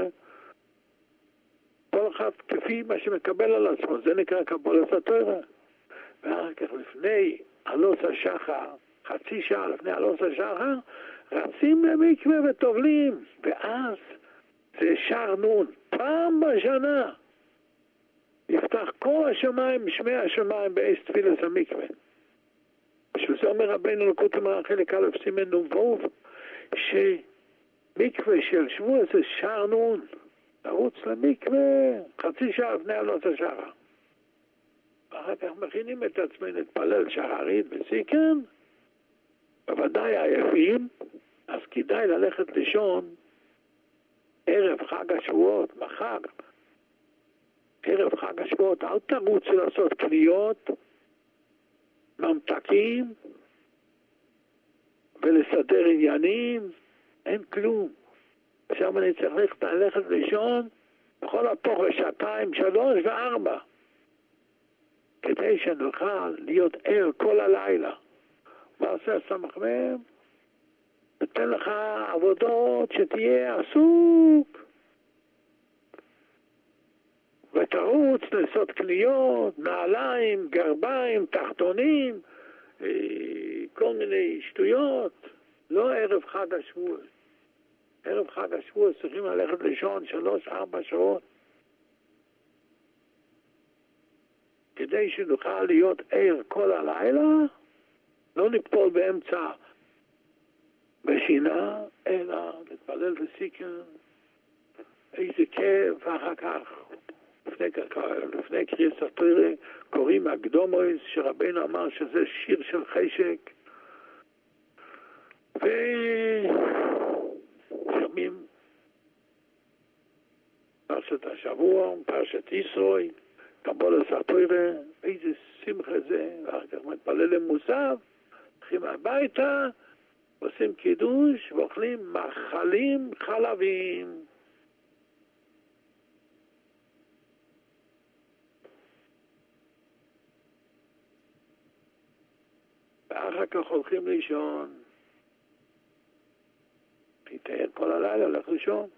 כל אחד כפי מה שמקבל על עצמו, זה נקרא קבלת התורה. ואחר כך לפני עלות השחר, חצי שעה לפני עלות השחר, רצים למקווה וטובלים, ואז זה שער נון, פעם בשנה נפתח כל השמיים, שמי השמיים באש תפילת המקווה. שזה אומר רבינו לקוט אמר חלק א' סימן נ"ו, שמקווה של שבוע זה שער נון. לרוץ למקווה חצי שעה לפני עלות השחר. ואחר כך מכינים את עצמנו להתפלל שחרית וסיקן, בוודאי עייפים, אז כדאי ללכת לישון ערב חג השבועות, מחר, ערב חג השבועות, אל תרוצו לעשות קניות, ממתקים, ולסדר עניינים, אין כלום. עכשיו אני צריך ללכת לישון, בכל הפוך לשעתיים, 3 ו4, כדי שנוכל להיות ער כל הלילה. מה עושה הסמ"ם? נותן לך עבודות שתהיה עסוק, ותרוץ לעשות קניות, נעליים, גרביים, תחתונים, כל מיני שטויות. לא ערב חג השבועות. ערב חג השבועות צריכים ללכת לישון 3-4 שעות, כדי שנוכל להיות ער כל הלילה, לא נפול באמצע בשינה, אלא להתפלל וסיקן, איזה כיף, ואחר כך, לפני קריאת התורה, קוראים הקדומות, שרבנו אמר שזה שיר של חשק, ושומעים פרשת השבוע, פרשת ישראל, קבולת התורה, איזה שמחה זה, ואחר כך מתפלל למוסף, הולכים הביתה, עושים קידוש ואוכלים מאכלים חלבים. ואחר כך הולכים לישון. תתאר כל הלילה, הולך לישון.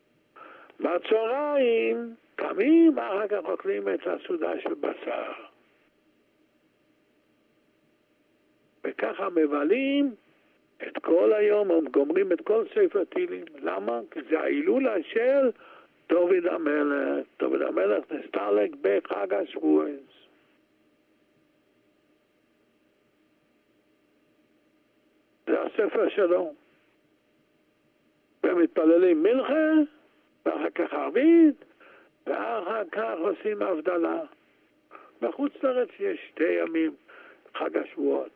בצהריים קמים, ואחר כך אוכלים את הסעודה של בשר. וככה מבלים את כל היום, הם גומרים את כל ספר תהילים. למה? כי זה ההילולה של דוד המלך. דוד המלך נסתלק בחג השבועות. זה הספר שלו. ומתפללים מלכה, ואחר כך ערבית, ואחר כך עושים הבדלה. בחוץ לארץ יש 2 ימים, חג השבועות.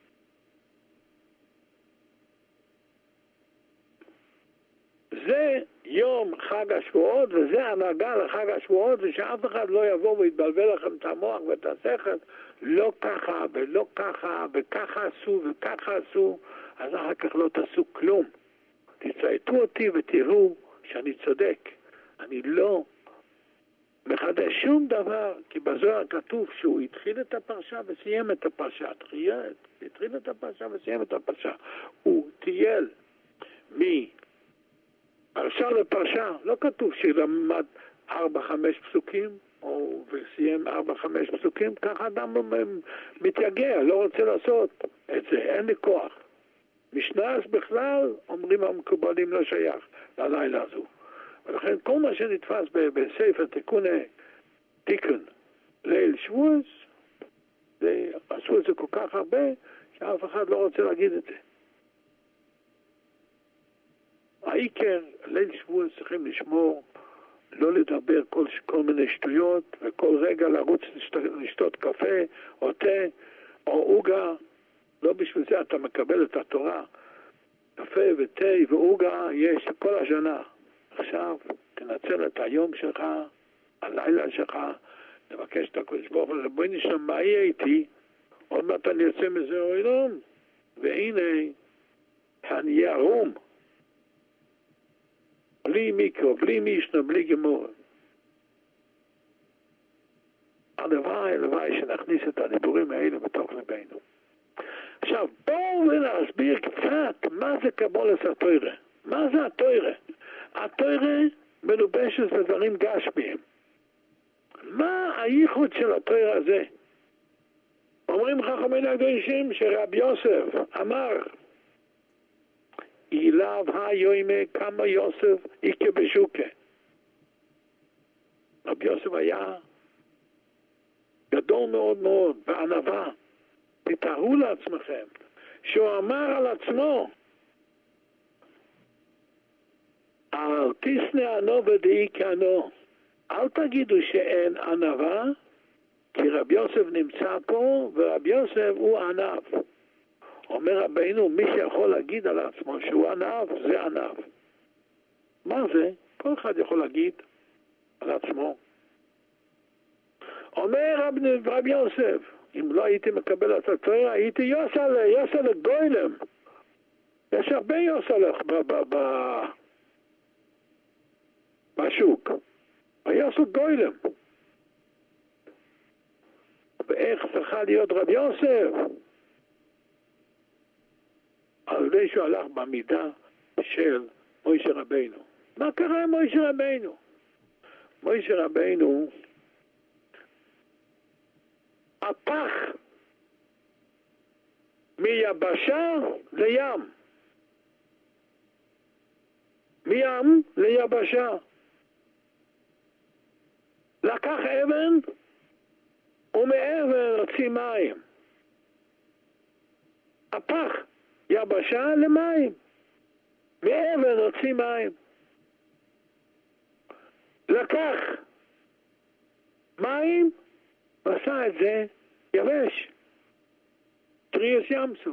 זה יום חג השבועות, וזה הנהגה לחג השבועות, ושאף אחד לא יבוא ויתבלבל לכם את המוח ואת השכל, לא ככה ולא ככה, וככה עשו וככה עשו, אז אחר כך לא תעשו כלום. תצייתו אותי ותראו שאני צודק. אני לא מחדש שום דבר, כי בזוהר כתוב שהוא התחיל את הפרשה וסיים את הפרשה. התחיל את הפרשה וסיים את הפרשה. הוא טייל פרשה לפרשה, לא כתוב שלמד 4-5 פסוקים, או וסיים 4-5 פסוקים, ככה אדם מתייגע, לא רוצה לעשות את זה, אין לי כוח. משנ"ס בכלל, אומרים המקובלים לא שייך ללילה הזו. ולכן כל מה שנתפס בספר תיקון ליל שבועות, עשו את זה כל כך הרבה, שאף אחד לא רוצה להגיד את זה. העיקר, ליל שבועות צריכים לשמור, לא לדבר כל מיני שטויות, וכל רגע לרוץ לשתות קפה, או תה, או עוגה. לא בשביל זה אתה מקבל את התורה. קפה ותה ועוגה יש כל השנה. עכשיו תנצל את היום שלך, הלילה שלך, לבקש את הקודש ברוך הוא, בואי נשמע מה יהיה איתי, עוד מעט אני יוצא מזה עולם, והנה, אני אהיה ערום. בלי מיקרו, בלי מישנה, בלי גמור. הלוואי שנכניס את הדיבורים האלה בתוך ליבנו. עכשיו, בואו ונסביר קצת מה זה קבולת התורה. מה זה התורה? התורה מלובשת בדברים גשמיים. מה הייחוד של התורה הזה? אומרים חכמינו הקדושים שרבי יוסף אמר, אילב היומה כמה יוסף איקה בשוקה. רבי יוסף היה גדול מאוד מאוד בענווה. תתארו לעצמכם שהוא אמר על עצמו, אל תשנא ענו ודאי כענו. אל תגידו שאין ענווה, כי רבי יוסף נמצא פה, ורבי יוסף הוא ענב. אומר רבינו, מי שיכול להגיד על עצמו שהוא ענב, זה ענב. מה זה? כל אחד יכול להגיד על עצמו. אומר רבי יוסף, אם לא הייתי מקבל את התורה, הייתי יוסלך גוילם. יש הרבה יוסלך בשוק. היוסלך גוילם. ואיך צריכה להיות רבי יוסף? על זה שהוא הלך במידה של מוישה רבינו. מה קרה עם מוישה רבינו? מוישה רבינו הפך מיבשה לים. מים ליבשה. לקח אבן ומאבן הוציא מים. הפך יבשה למים. מאבן הוציא מים. לקח מים ועשה את זה יבש. טריאס ימסו.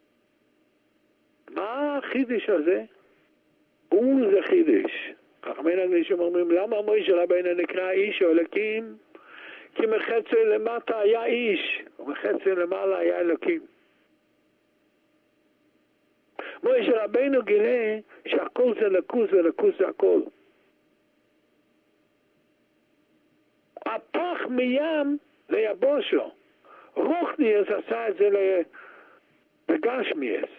מה החידש הזה? זה חידש. חכמי אנגלישים אומרים, למה מוישה רבינו נקרא איש או אלוקים? כי מחצי למטה היה איש, ומחצי למעלה היה אלוקים. מוישה רבינו גילה שהכל זה לקוס ולקוס זה הכל. הפך מים ליבושו. רוחניאס עשה את זה לגשמיאס.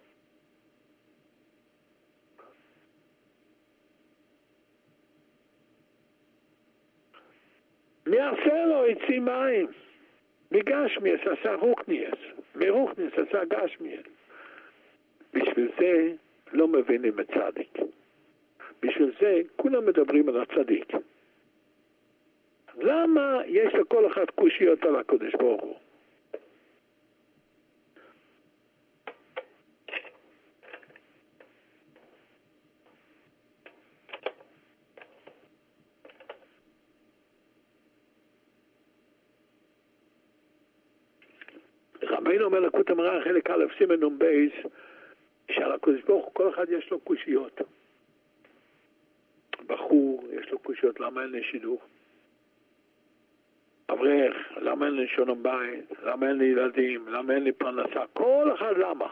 מעשה לו יציא מים. מגשמיאס עשה רוחניאס. מרוחניאס עשה גשמיאס. בשביל זה לא מבינים את צדיק. בשביל זה כולם מדברים על הצדיק. למה יש לכל אחד קושיות על הקדוש ברוך הוא? רבינו אומר לקות המראה חלק א' סימן נ"ב שעל הקדוש ברוך הוא כל אחד יש לו קושיות. בחור יש לו קושיות, למה אין לי שידוך? אברך, למה אין לי שונם בית? למה אין לי ילדים? למה אין לי פרנסה? כל אחד למה?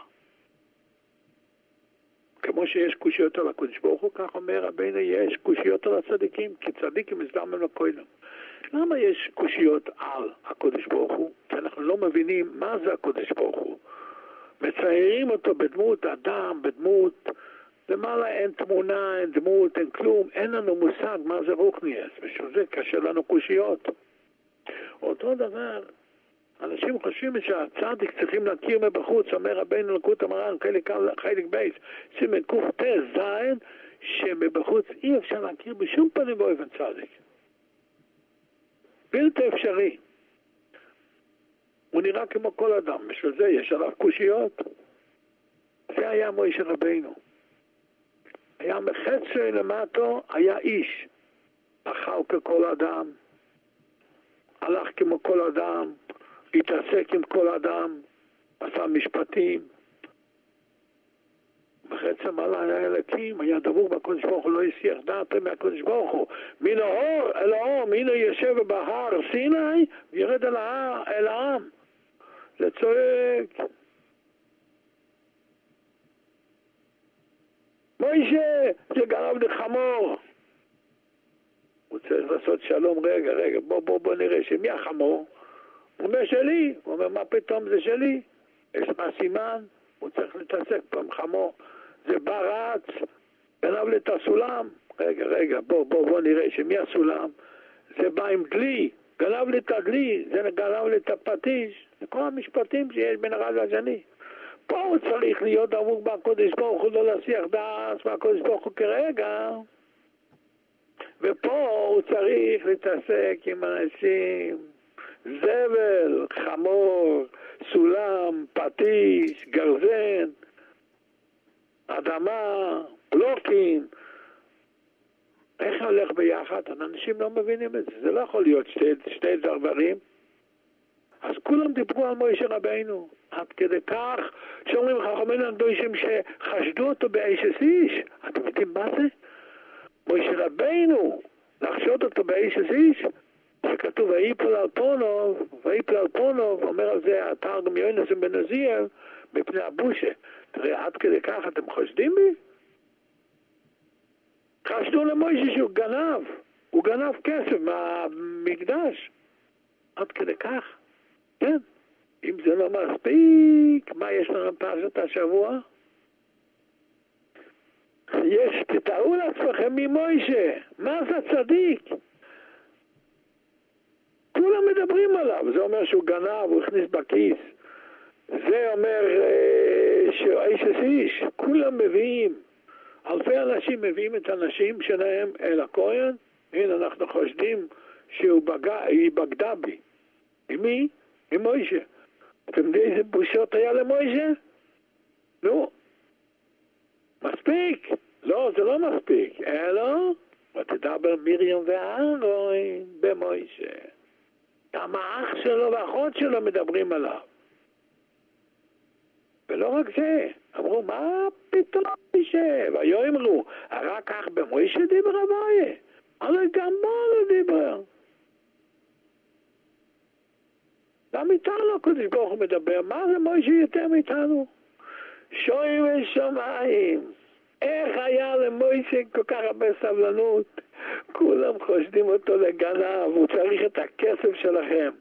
כמו שיש קושיות על הקדוש ברוך הוא, כך אומר רבינו, יש קושיות על הצדיקים, כי צדיקים מזדמם לכהנים. למה יש קושיות על הקדוש ברוך הוא? כי אנחנו לא מבינים מה זה הקדוש ברוך הוא. מציירים אותו בדמות אדם, בדמות, למעלה אין תמונה, אין דמות, אין כלום, אין לנו מושג מה זה רוחניאס, בשביל זה קשה לנו קושיות. אותו דבר, אנשים חושבים שהצדיק צריכים להכיר מבחוץ, אומר רבינו לקות המרן, חלק בייס, סימן ק"ט זין, שמבחוץ אי אפשר להכיר בשום פנים באופן צדיק. בלתי אפשרי. הוא נראה כמו כל אדם, בשביל זה יש עליו קושיות. זה היה מוישה רבינו. היה מחצי למטו, היה איש. אכל ככל אדם, הלך כמו כל אדם, התעסק עם כל אדם, עשה משפטים. בחצי מעלה היה אלוקים, היה דבור בקדוש ברוך הוא, לא יסיח דעתו מהקדוש ברוך הוא. מן האור אל האור, מן היושב בהר סיני, וירד אל העם. זה צועק. מוישה, זה גנב לי חמור. הוא צריך לעשות שלום, רגע, בוא נראה שמי החמור? הוא אומר שלי. הוא אומר, מה פתאום זה שלי? יש מה סימן? הוא צריך להתעסק פעם חמור. זה בא רץ, גנב לי את הסולם. רגע, בוא נראה שמי הסולם? זה בא עם דלי, גנב לי את הדלי, זה גנב לי את הפטיש. זה כל המשפטים שיש בין אחד לשני. פה הוא צריך להיות דבוק בקדוש ברוך הוא, לא להסיח דעת מהקדוש ברוך הוא כרגע. ופה הוא צריך להתעסק עם אנשים, זבל, חמור, סולם, פטיש, גרזן, אדמה, בלוקים, הולך ביחד? אנשים לא מבינים את זה. זה לא יכול להיות שתי דברים. אז כולם דיברו על מוישה רבינו. עד כדי כך שאומרים חכמינו הקדושים שחשדו אותו באיש איש. אתם יודעים מה זה? מוישה רבינו, לחשוד אותו באיש איש, שכתוב ויפול על פונוב, אומר על זה התרגום יוינס בן עזיאל, מפני הבושה. תראה, עד כדי כך אתם חושדים בי? חשדו למוישה שהוא גנב. הוא גנב כסף מהמקדש. עד כדי כך. כן. אם זה לא מספיק, מה יש לנו פרשת השבוע? תתארו לעצמכם ממוישה. מה זה צדיק? כולם מדברים עליו. זה אומר שהוא גנב, הוא הכניס בכיס. זה אומר שהוא איש. כולם מביאים. אלפי אנשים מביאים את האנשים שלהם אל הכהן. הנה אנחנו חושדים שהיא בגדה בי. עם מי? עם מוישה. אתם יודעים איזה בושות היה למוישה? נו. מספיק. לא, זה לא מספיק. אלא, ותדבר מרים ואהרון במוישה. גם האח שלו והאחות שלו מדברים עליו. ולא רק זה, אמרו, מה פתאום מוישה? והיו אמרו, רק כך במוישה דיבר אביי? אבל גם בו לא דיבר. גם איתנו הקדוש ברוך הוא מדבר, מה זה מוישה יותר מאיתנו? שוי ושמיים. איך היה למוישה כל כך הרבה סבלנות? כולם חושדים אותו לגנב, הוא צריך את הכסף שלכם.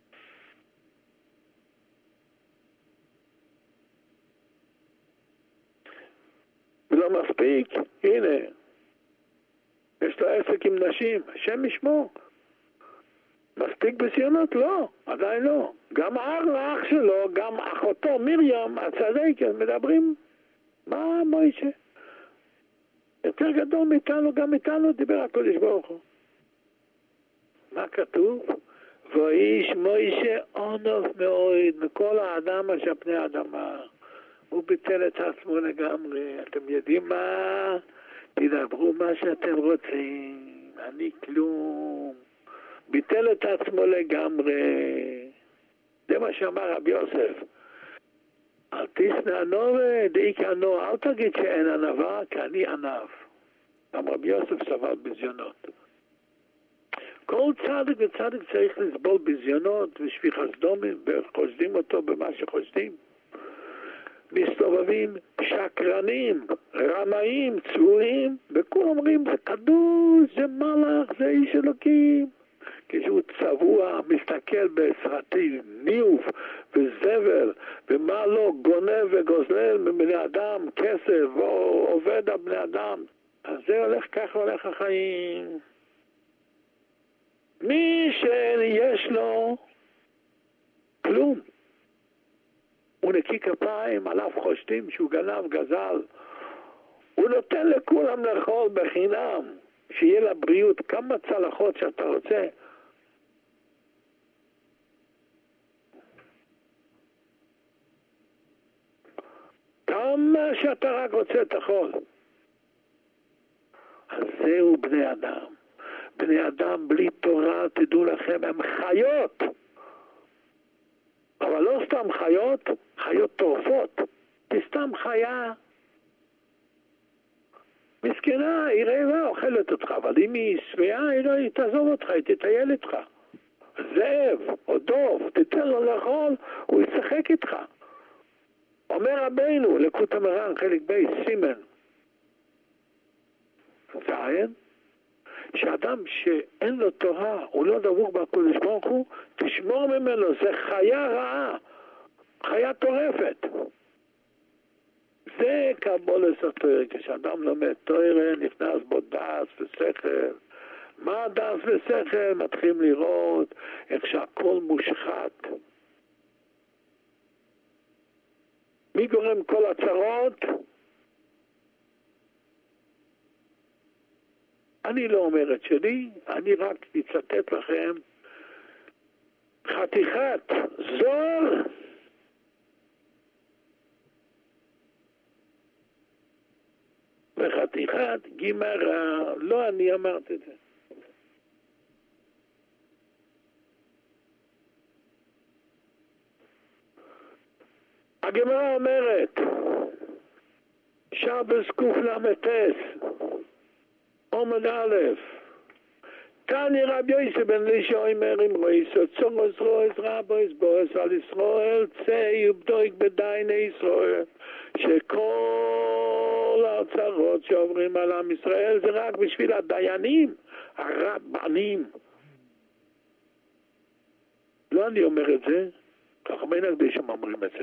ולא מספיק, הנה, יש לו עסק עם נשים, השם ישמור. מספיק בציונות? לא, עדיין לא. גם האח שלו, גם אחותו מרים, הצדקת, מדברים, מה מוישה? יותר גדול מאיתנו, גם איתנו דיבר הקדוש ברוך הוא. מה כתוב? ואיש מוישה עונב מאוד מכל האדם אשר פני האדמה. הוא ביטל את עצמו לגמרי. אתם יודעים מה? תדברו מה שאתם רוצים. אני כלום. ביטל את עצמו לגמרי. זה מה שאמר רבי יוסף. אל תשנא ענווה, דאיק ענו. אל תגיד שאין ענווה, כי אני ענב. גם רבי יוסף סבל בזיונות. כל צדיק וצדיק צריך לסבול בזיונות ושפיכת דמים, וחושדים אותו במה שחושדים. מסתובבים שקרנים, רמאים, צבועים, וכולם אומרים זה קדוש, זה מלאך, זה איש אלוקים. כשהוא צבוע, מסתכל בסרטי ניאוף וזבל, ומה לא גונב וגוזלל מבני אדם, כסף, או עובד על בני אדם. אז זה הולך, ככה הולך החיים. מי שיש לו כלום, הוא נקי כפיים, עליו חושדים שהוא גנב, גזל. הוא נותן לכולם לאכול בחינם, שיהיה לה בריאות, כמה צלחות שאתה רוצה. כמה שאתה רק רוצה תאכול. אז זהו בני אדם. בני אדם בלי תורה, תדעו לכם, הם חיות. אבל לא סתם חיות, חיות טורפות. היא סתם חיה. מסכנה, היא רעבה, אוכלת אותך, אבל אם היא שבעה, היא תעזוב אותך, היא תטייל איתך. זאב או דוב, תיתן לו לאכול, הוא ישחק איתך. אומר רבינו, לקות המרן, חלק בית, סימן. זין, שאדם שאין לו תורה, הוא לא דבוק בקודש ברוך הוא, תשמור ממנו, זה חיה רעה, חיה טורפת. זה קבולת התורה, כשאדם לומד תורה, נכנס בו דעת ושכל. מה דעת ושכל? מתחילים לראות איך שהכל מושחת. מי גורם כל הצרות? אני לא אומר את שלי, אני רק אצטט לכם חתיכת זוהר וחתיכת גמרא, לא אני אמרתי את זה. הגמרא אומרת, שבס קל"ס, עמוד א', תני רבי יוסף בן אלישע אומר אמרו, צורס רויס רבויס בוס על ישראל, צא ובדוק בדייני ישראל, שכל הצרות שעוברים על עם ישראל זה רק בשביל הדיינים, הרבנים. לא אני אומר את זה, ככה בין הקדישים אומרים את זה.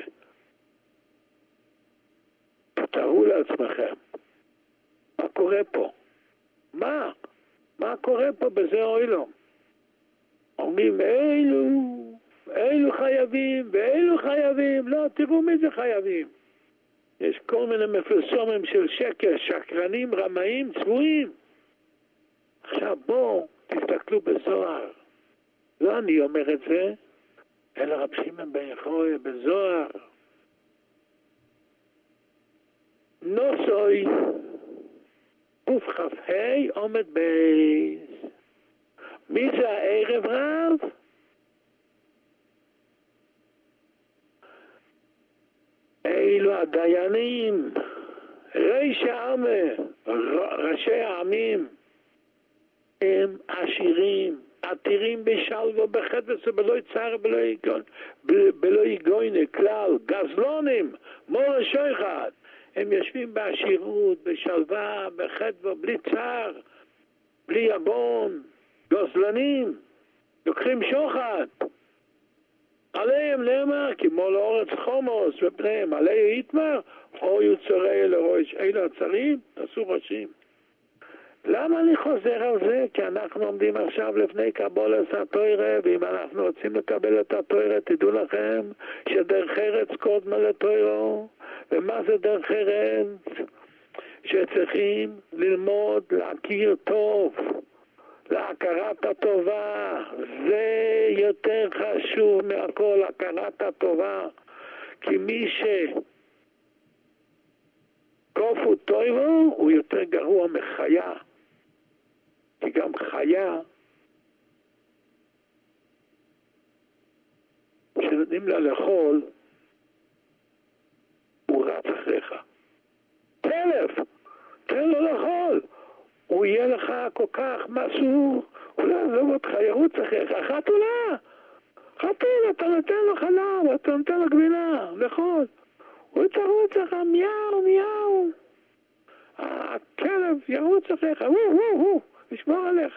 תתארו לעצמכם, מה קורה פה? מה קורה פה בזה אוילום? אומרים אלו חייבים ואלו חייבים. לא, תראו מי זה חייבים. יש כל מיני מפרסומים של שקר, שקרנים, רמאים, צבועים. עכשיו בואו תסתכלו בזוהר. לא אני אומר את זה, אלא רב שמעון בן יחיא בזוהר. נוסוי קכ"ה עומד בייס. מי זה הערב רב? אלו הדיינים, ראשי העמים, הם עשירים, עתירים בשלווה, בחפץ ובלא צער בלא יגוינה כלל, גזלונים, מורש אחד. הם יושבים בעשירות, בשלווה, בחדווה, בלי צער, בלי יגון, גוזלנים, לוקחים שוחד. עליהם נאמר, כמו לאורץ חומוס ופניהם, עליהם יתמר, או יוצרי לראש. אלה הצרים, תעשו ראשים. למה אני חוזר על זה? כי אנחנו עומדים עכשיו לפני קבולת התורה, ואם אנחנו רוצים לקבל את התורה, תדעו לכם שדרך ארץ קודמה לתורה. ומה זה דרך ארץ? שצריכים ללמוד, להכיר טוב, להכרת הטובה. זה יותר חשוב מהכל, הכרת הטובה. כי מי שקופו טויבו הוא יותר גרוע מחיה. כי גם חיה שנותנים לה לאכול הוא רץ אחריך. כלב, תן לו לאכול, הוא יהיה לך כל כך מסור, הוא לא יעזוב אותך, ירוץ אחריך. חתול, אתה נותן לו חלב, אתה נותן לו גבינה, לאכול, הוא תרוץ לך, מיהו. הכלב ירוץ אחריך, הוא ישמור עליך.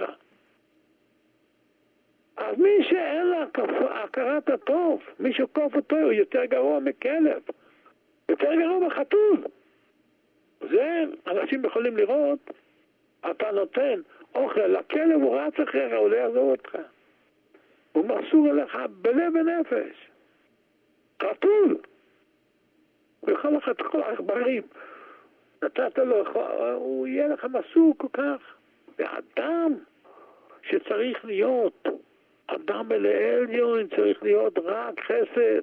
אז מי שאין לה הכרת הטוב, מי שקוף אותו הוא יותר גרוע מכלב, יותר גרוע מחתול. זה אנשים יכולים לראות, אתה נותן אוכל לכלב, הוא רץ אחריך, הוא לא יעזוב אותך, הוא מסור אליך בלב ונפש. חתול הוא יכול לך את כל העכברים, נתת לו, הוא יהיה לך מסור כל כך. ואדם שצריך להיות אדם מלא עליון, צריך להיות רק חסד,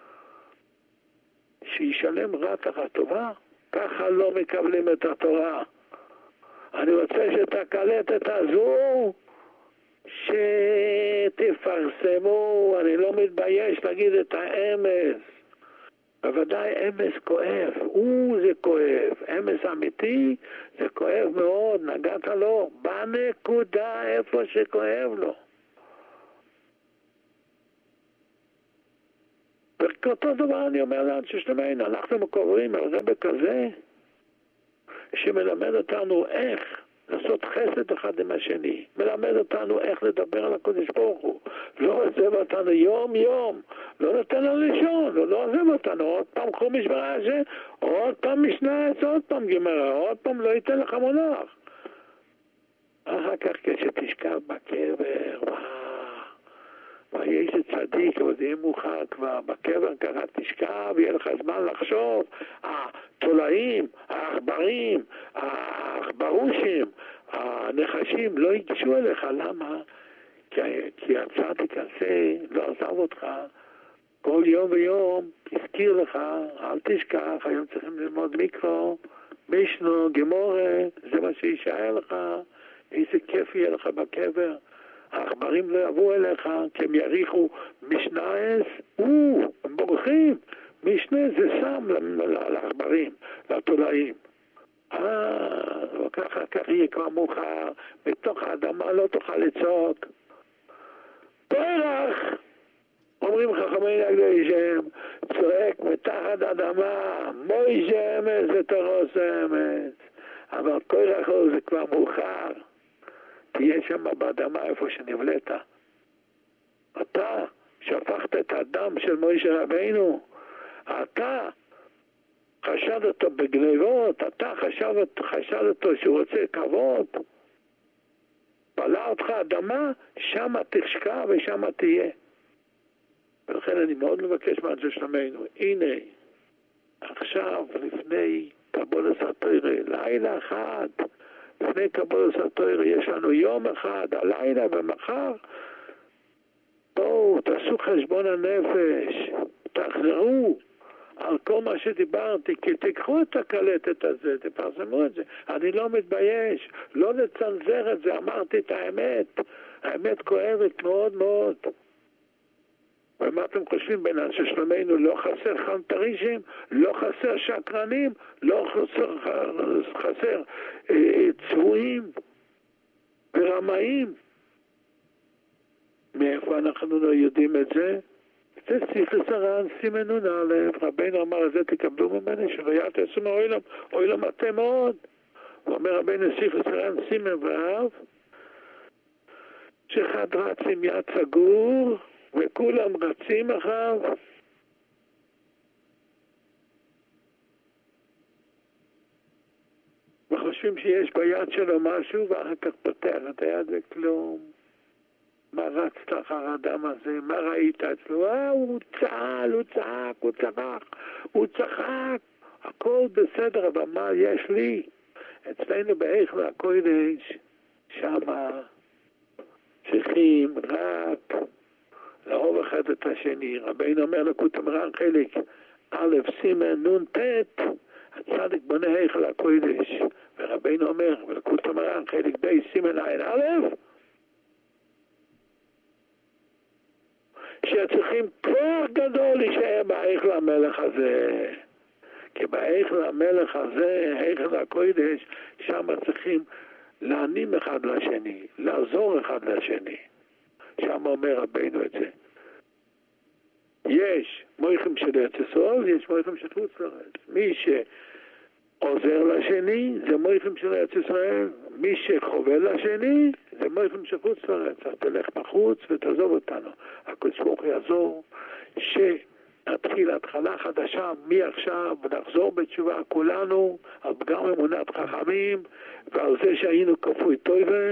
שישלם רק על הטובה. ככה לא מקבלים את התורה. אני רוצה שתקלט את הזו, שתפרסמו. אני לא מתבייש להגיד את האמס. בוודאי אמס כואב, זה כואב. אמס אמיתי זה כואב מאוד, נגעת לו בנקודה איפה שכואב לו. וכאותו דבר אני אומר לאנשי שלמנו, אנחנו מקוראים על רבי כזה שמלמד אותנו איך לעשות חסד אחד עם השני, מלמד אותנו איך לדבר על הקודש ברוך הוא, לא עוזב אותנו יום יום, לא נותן לנו לישון, לא עוזב אותנו, עוד פעם חומש ברש"י, עוד פעם משנה, עוד פעם גמרא, עוד פעם לא ייתן לך מונח. אחר כך כשתשכב בקבר, ויש צדיק, אבל זה יהיה מאוחר כבר, בקבר ככה תשכב, יהיה לך זמן לחשוב, התולעים, העכברים, העכברושים, הנחשים לא ייגשו אליך. למה? כי הצדיק הזה לא עזב אותך, כל יום ויום הזכיר לך, אל תשכח, היום צריכים ללמוד מיקרו, משנו, גמורה, זה מה שישאר לך, איזה כיף יהיה לך בקבר. העכברים לא יבואו אליך, כי הם יריחו משנאס, הם בורחים. משנה זה שם לעכברים, לתולעים. ככה יהיה כבר מאוחר, בתוך האדמה לא תוכל לצעוק. פרח! אומרים חכמי הקדושים, צועק מתחת אדמה, מוישה אמס ותרוס אמס. אבל פרח זה כבר מאוחר. תהיה שם באדמה איפה שנבלת. אתה שפכת את הדם של מוישה רבינו, אתה חשד אותו בגניבות, אתה חשד אותו שהוא רוצה כבוד, בלע אותך אדמה, שם תשקע ושם תהיה. ולכן אני מאוד מבקש מאנשי שלמנו, הנה, עכשיו לפני קבולת התורה, לילה אחד, לפני קבולת התורה יש לנו יום אחד, הלילה ומחר, בואו, תעשו חשבון הנפש, תחזרו על כל מה שדיברתי, כי תיקחו את הקלטת הזה, תפרסמו את זה. אני לא מתבייש, לא לצנזר את זה, אמרתי את האמת. האמת כואבת מאוד מאוד. ומה אתם חושבים בין אנשי שלומנו? לא חסר חנטרישים, לא חסר שקרנים, לא חסר צבועים ורמאים. מאיפה אנחנו לא יודעים את זה? זה שיחס הר"ן סימן נ"א, רבינו אמר את זה תקבלו ממני שלא יעשו מהאוילם, אוילם אתם מאוד. הוא אומר רבינו שיחס הר"ן סימן ואהב, שאחד רץ עם יד סגור וכולם רצים אחריו. וחושבים שיש ביד שלו משהו ואחר כך פותח את היד וכלום. מה רצת אחר האדם הזה? מה ראית אצלו? הוא צעל, הוא צעק, הוא צרח, הוא צחק. הכל בסדר, אבל מה יש לי? אצלנו באיכלה הקודש, שמה צריכים רק לאהוב אחד את השני. רבינו אומר לקוטי מרן חלק א' סימן נ' ט', הצדיק בונה איכלה הקודש. ורבינו אומר לקוטי מרן חלק ב' סימן עין א', שצריכים כוח גדול להישאר באיכל המלך הזה. כי באיכל המלך הזה, איכל הקודש, שם צריכים להנים אחד לשני, לעזור אחד לשני. שם אומר רבינו את זה. יש מויכים של ארץ ישראל, יש מויכים של חוץ לארץ. מי שעוזר לשני, זה מויכים של ארץ ישראל. מי שחובל לשני, זה מויכים של חוץ לארץ. אז תלך בחוץ ותעזוב אותנו. הקדוש ברוך הוא יעזור שנתחיל התחלה חדשה מעכשיו ונחזור בתשובה כולנו על פגם אמונת חכמים ועל זה שהיינו כפוי טובה,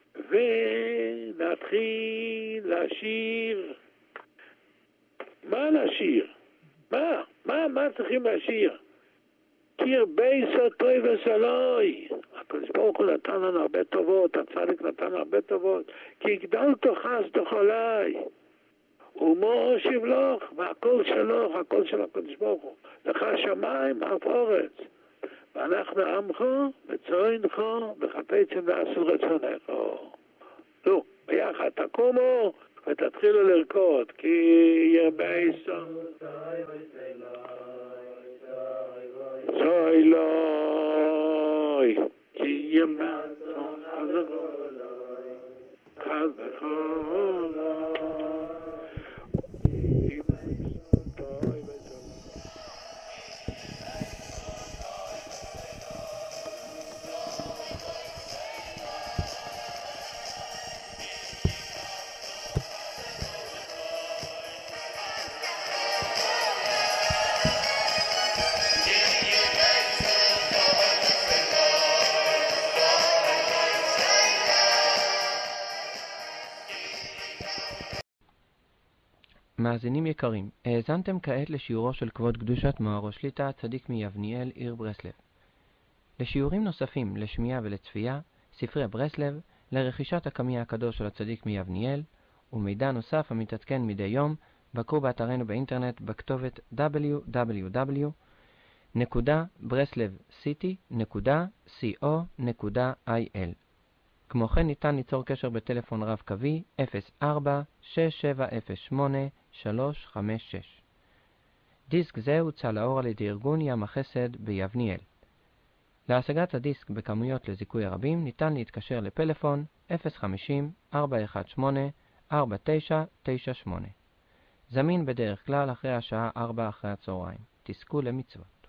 ונתחיל לשיר. מה לשיר? מה צריכים לשיר? קיר בייסו טוי וסלוי. הקדוש ברוך הוא נתן לנו הרבה טובות, הצדיק נתן לנו הרבה טובות, כי גדל תוחס תחולי ומו הושיב לך, והכל שלך, הכל של הקדוש ברוך הוא. לך שמיים אף אורץ, ואנחנו עמך וצוענך וחפצים ועשו רצונך. נו, ביחד תקומו ותתחילו לרקוד, כי ירבייסו זוי לוי, כי ירבייסו חז וחולה. מאזינים יקרים, האזנתם כעת לשיעורו של כבוד קדושת מאורו שליט"א צדיק מיבניאל, עיר ברסלב. לשיעורים נוספים לשמיעה ולצפייה, ספרי ברסלב, לרכישת הקמיה הקדוש של הצדיק מיבניאל, ומידע נוסף המתעדכן מדי יום, בקרו באתרנו באינטרנט בכתובת www.617.org. www.breslevcity.co.il. כמו כן ניתן ליצור קשר בטלפון רב קווי 04-6708-356. דיסק זה הוצא לאור על ידי ארגון ים החסד ביבניאל. להשגת הדיסק בכמויות לזיכוי הרבים ניתן להתקשר לפלאפון 050-418-4998. זמין בדרך כלל אחרי השעה 4 אחרי הצהריים. תזכו למצוות.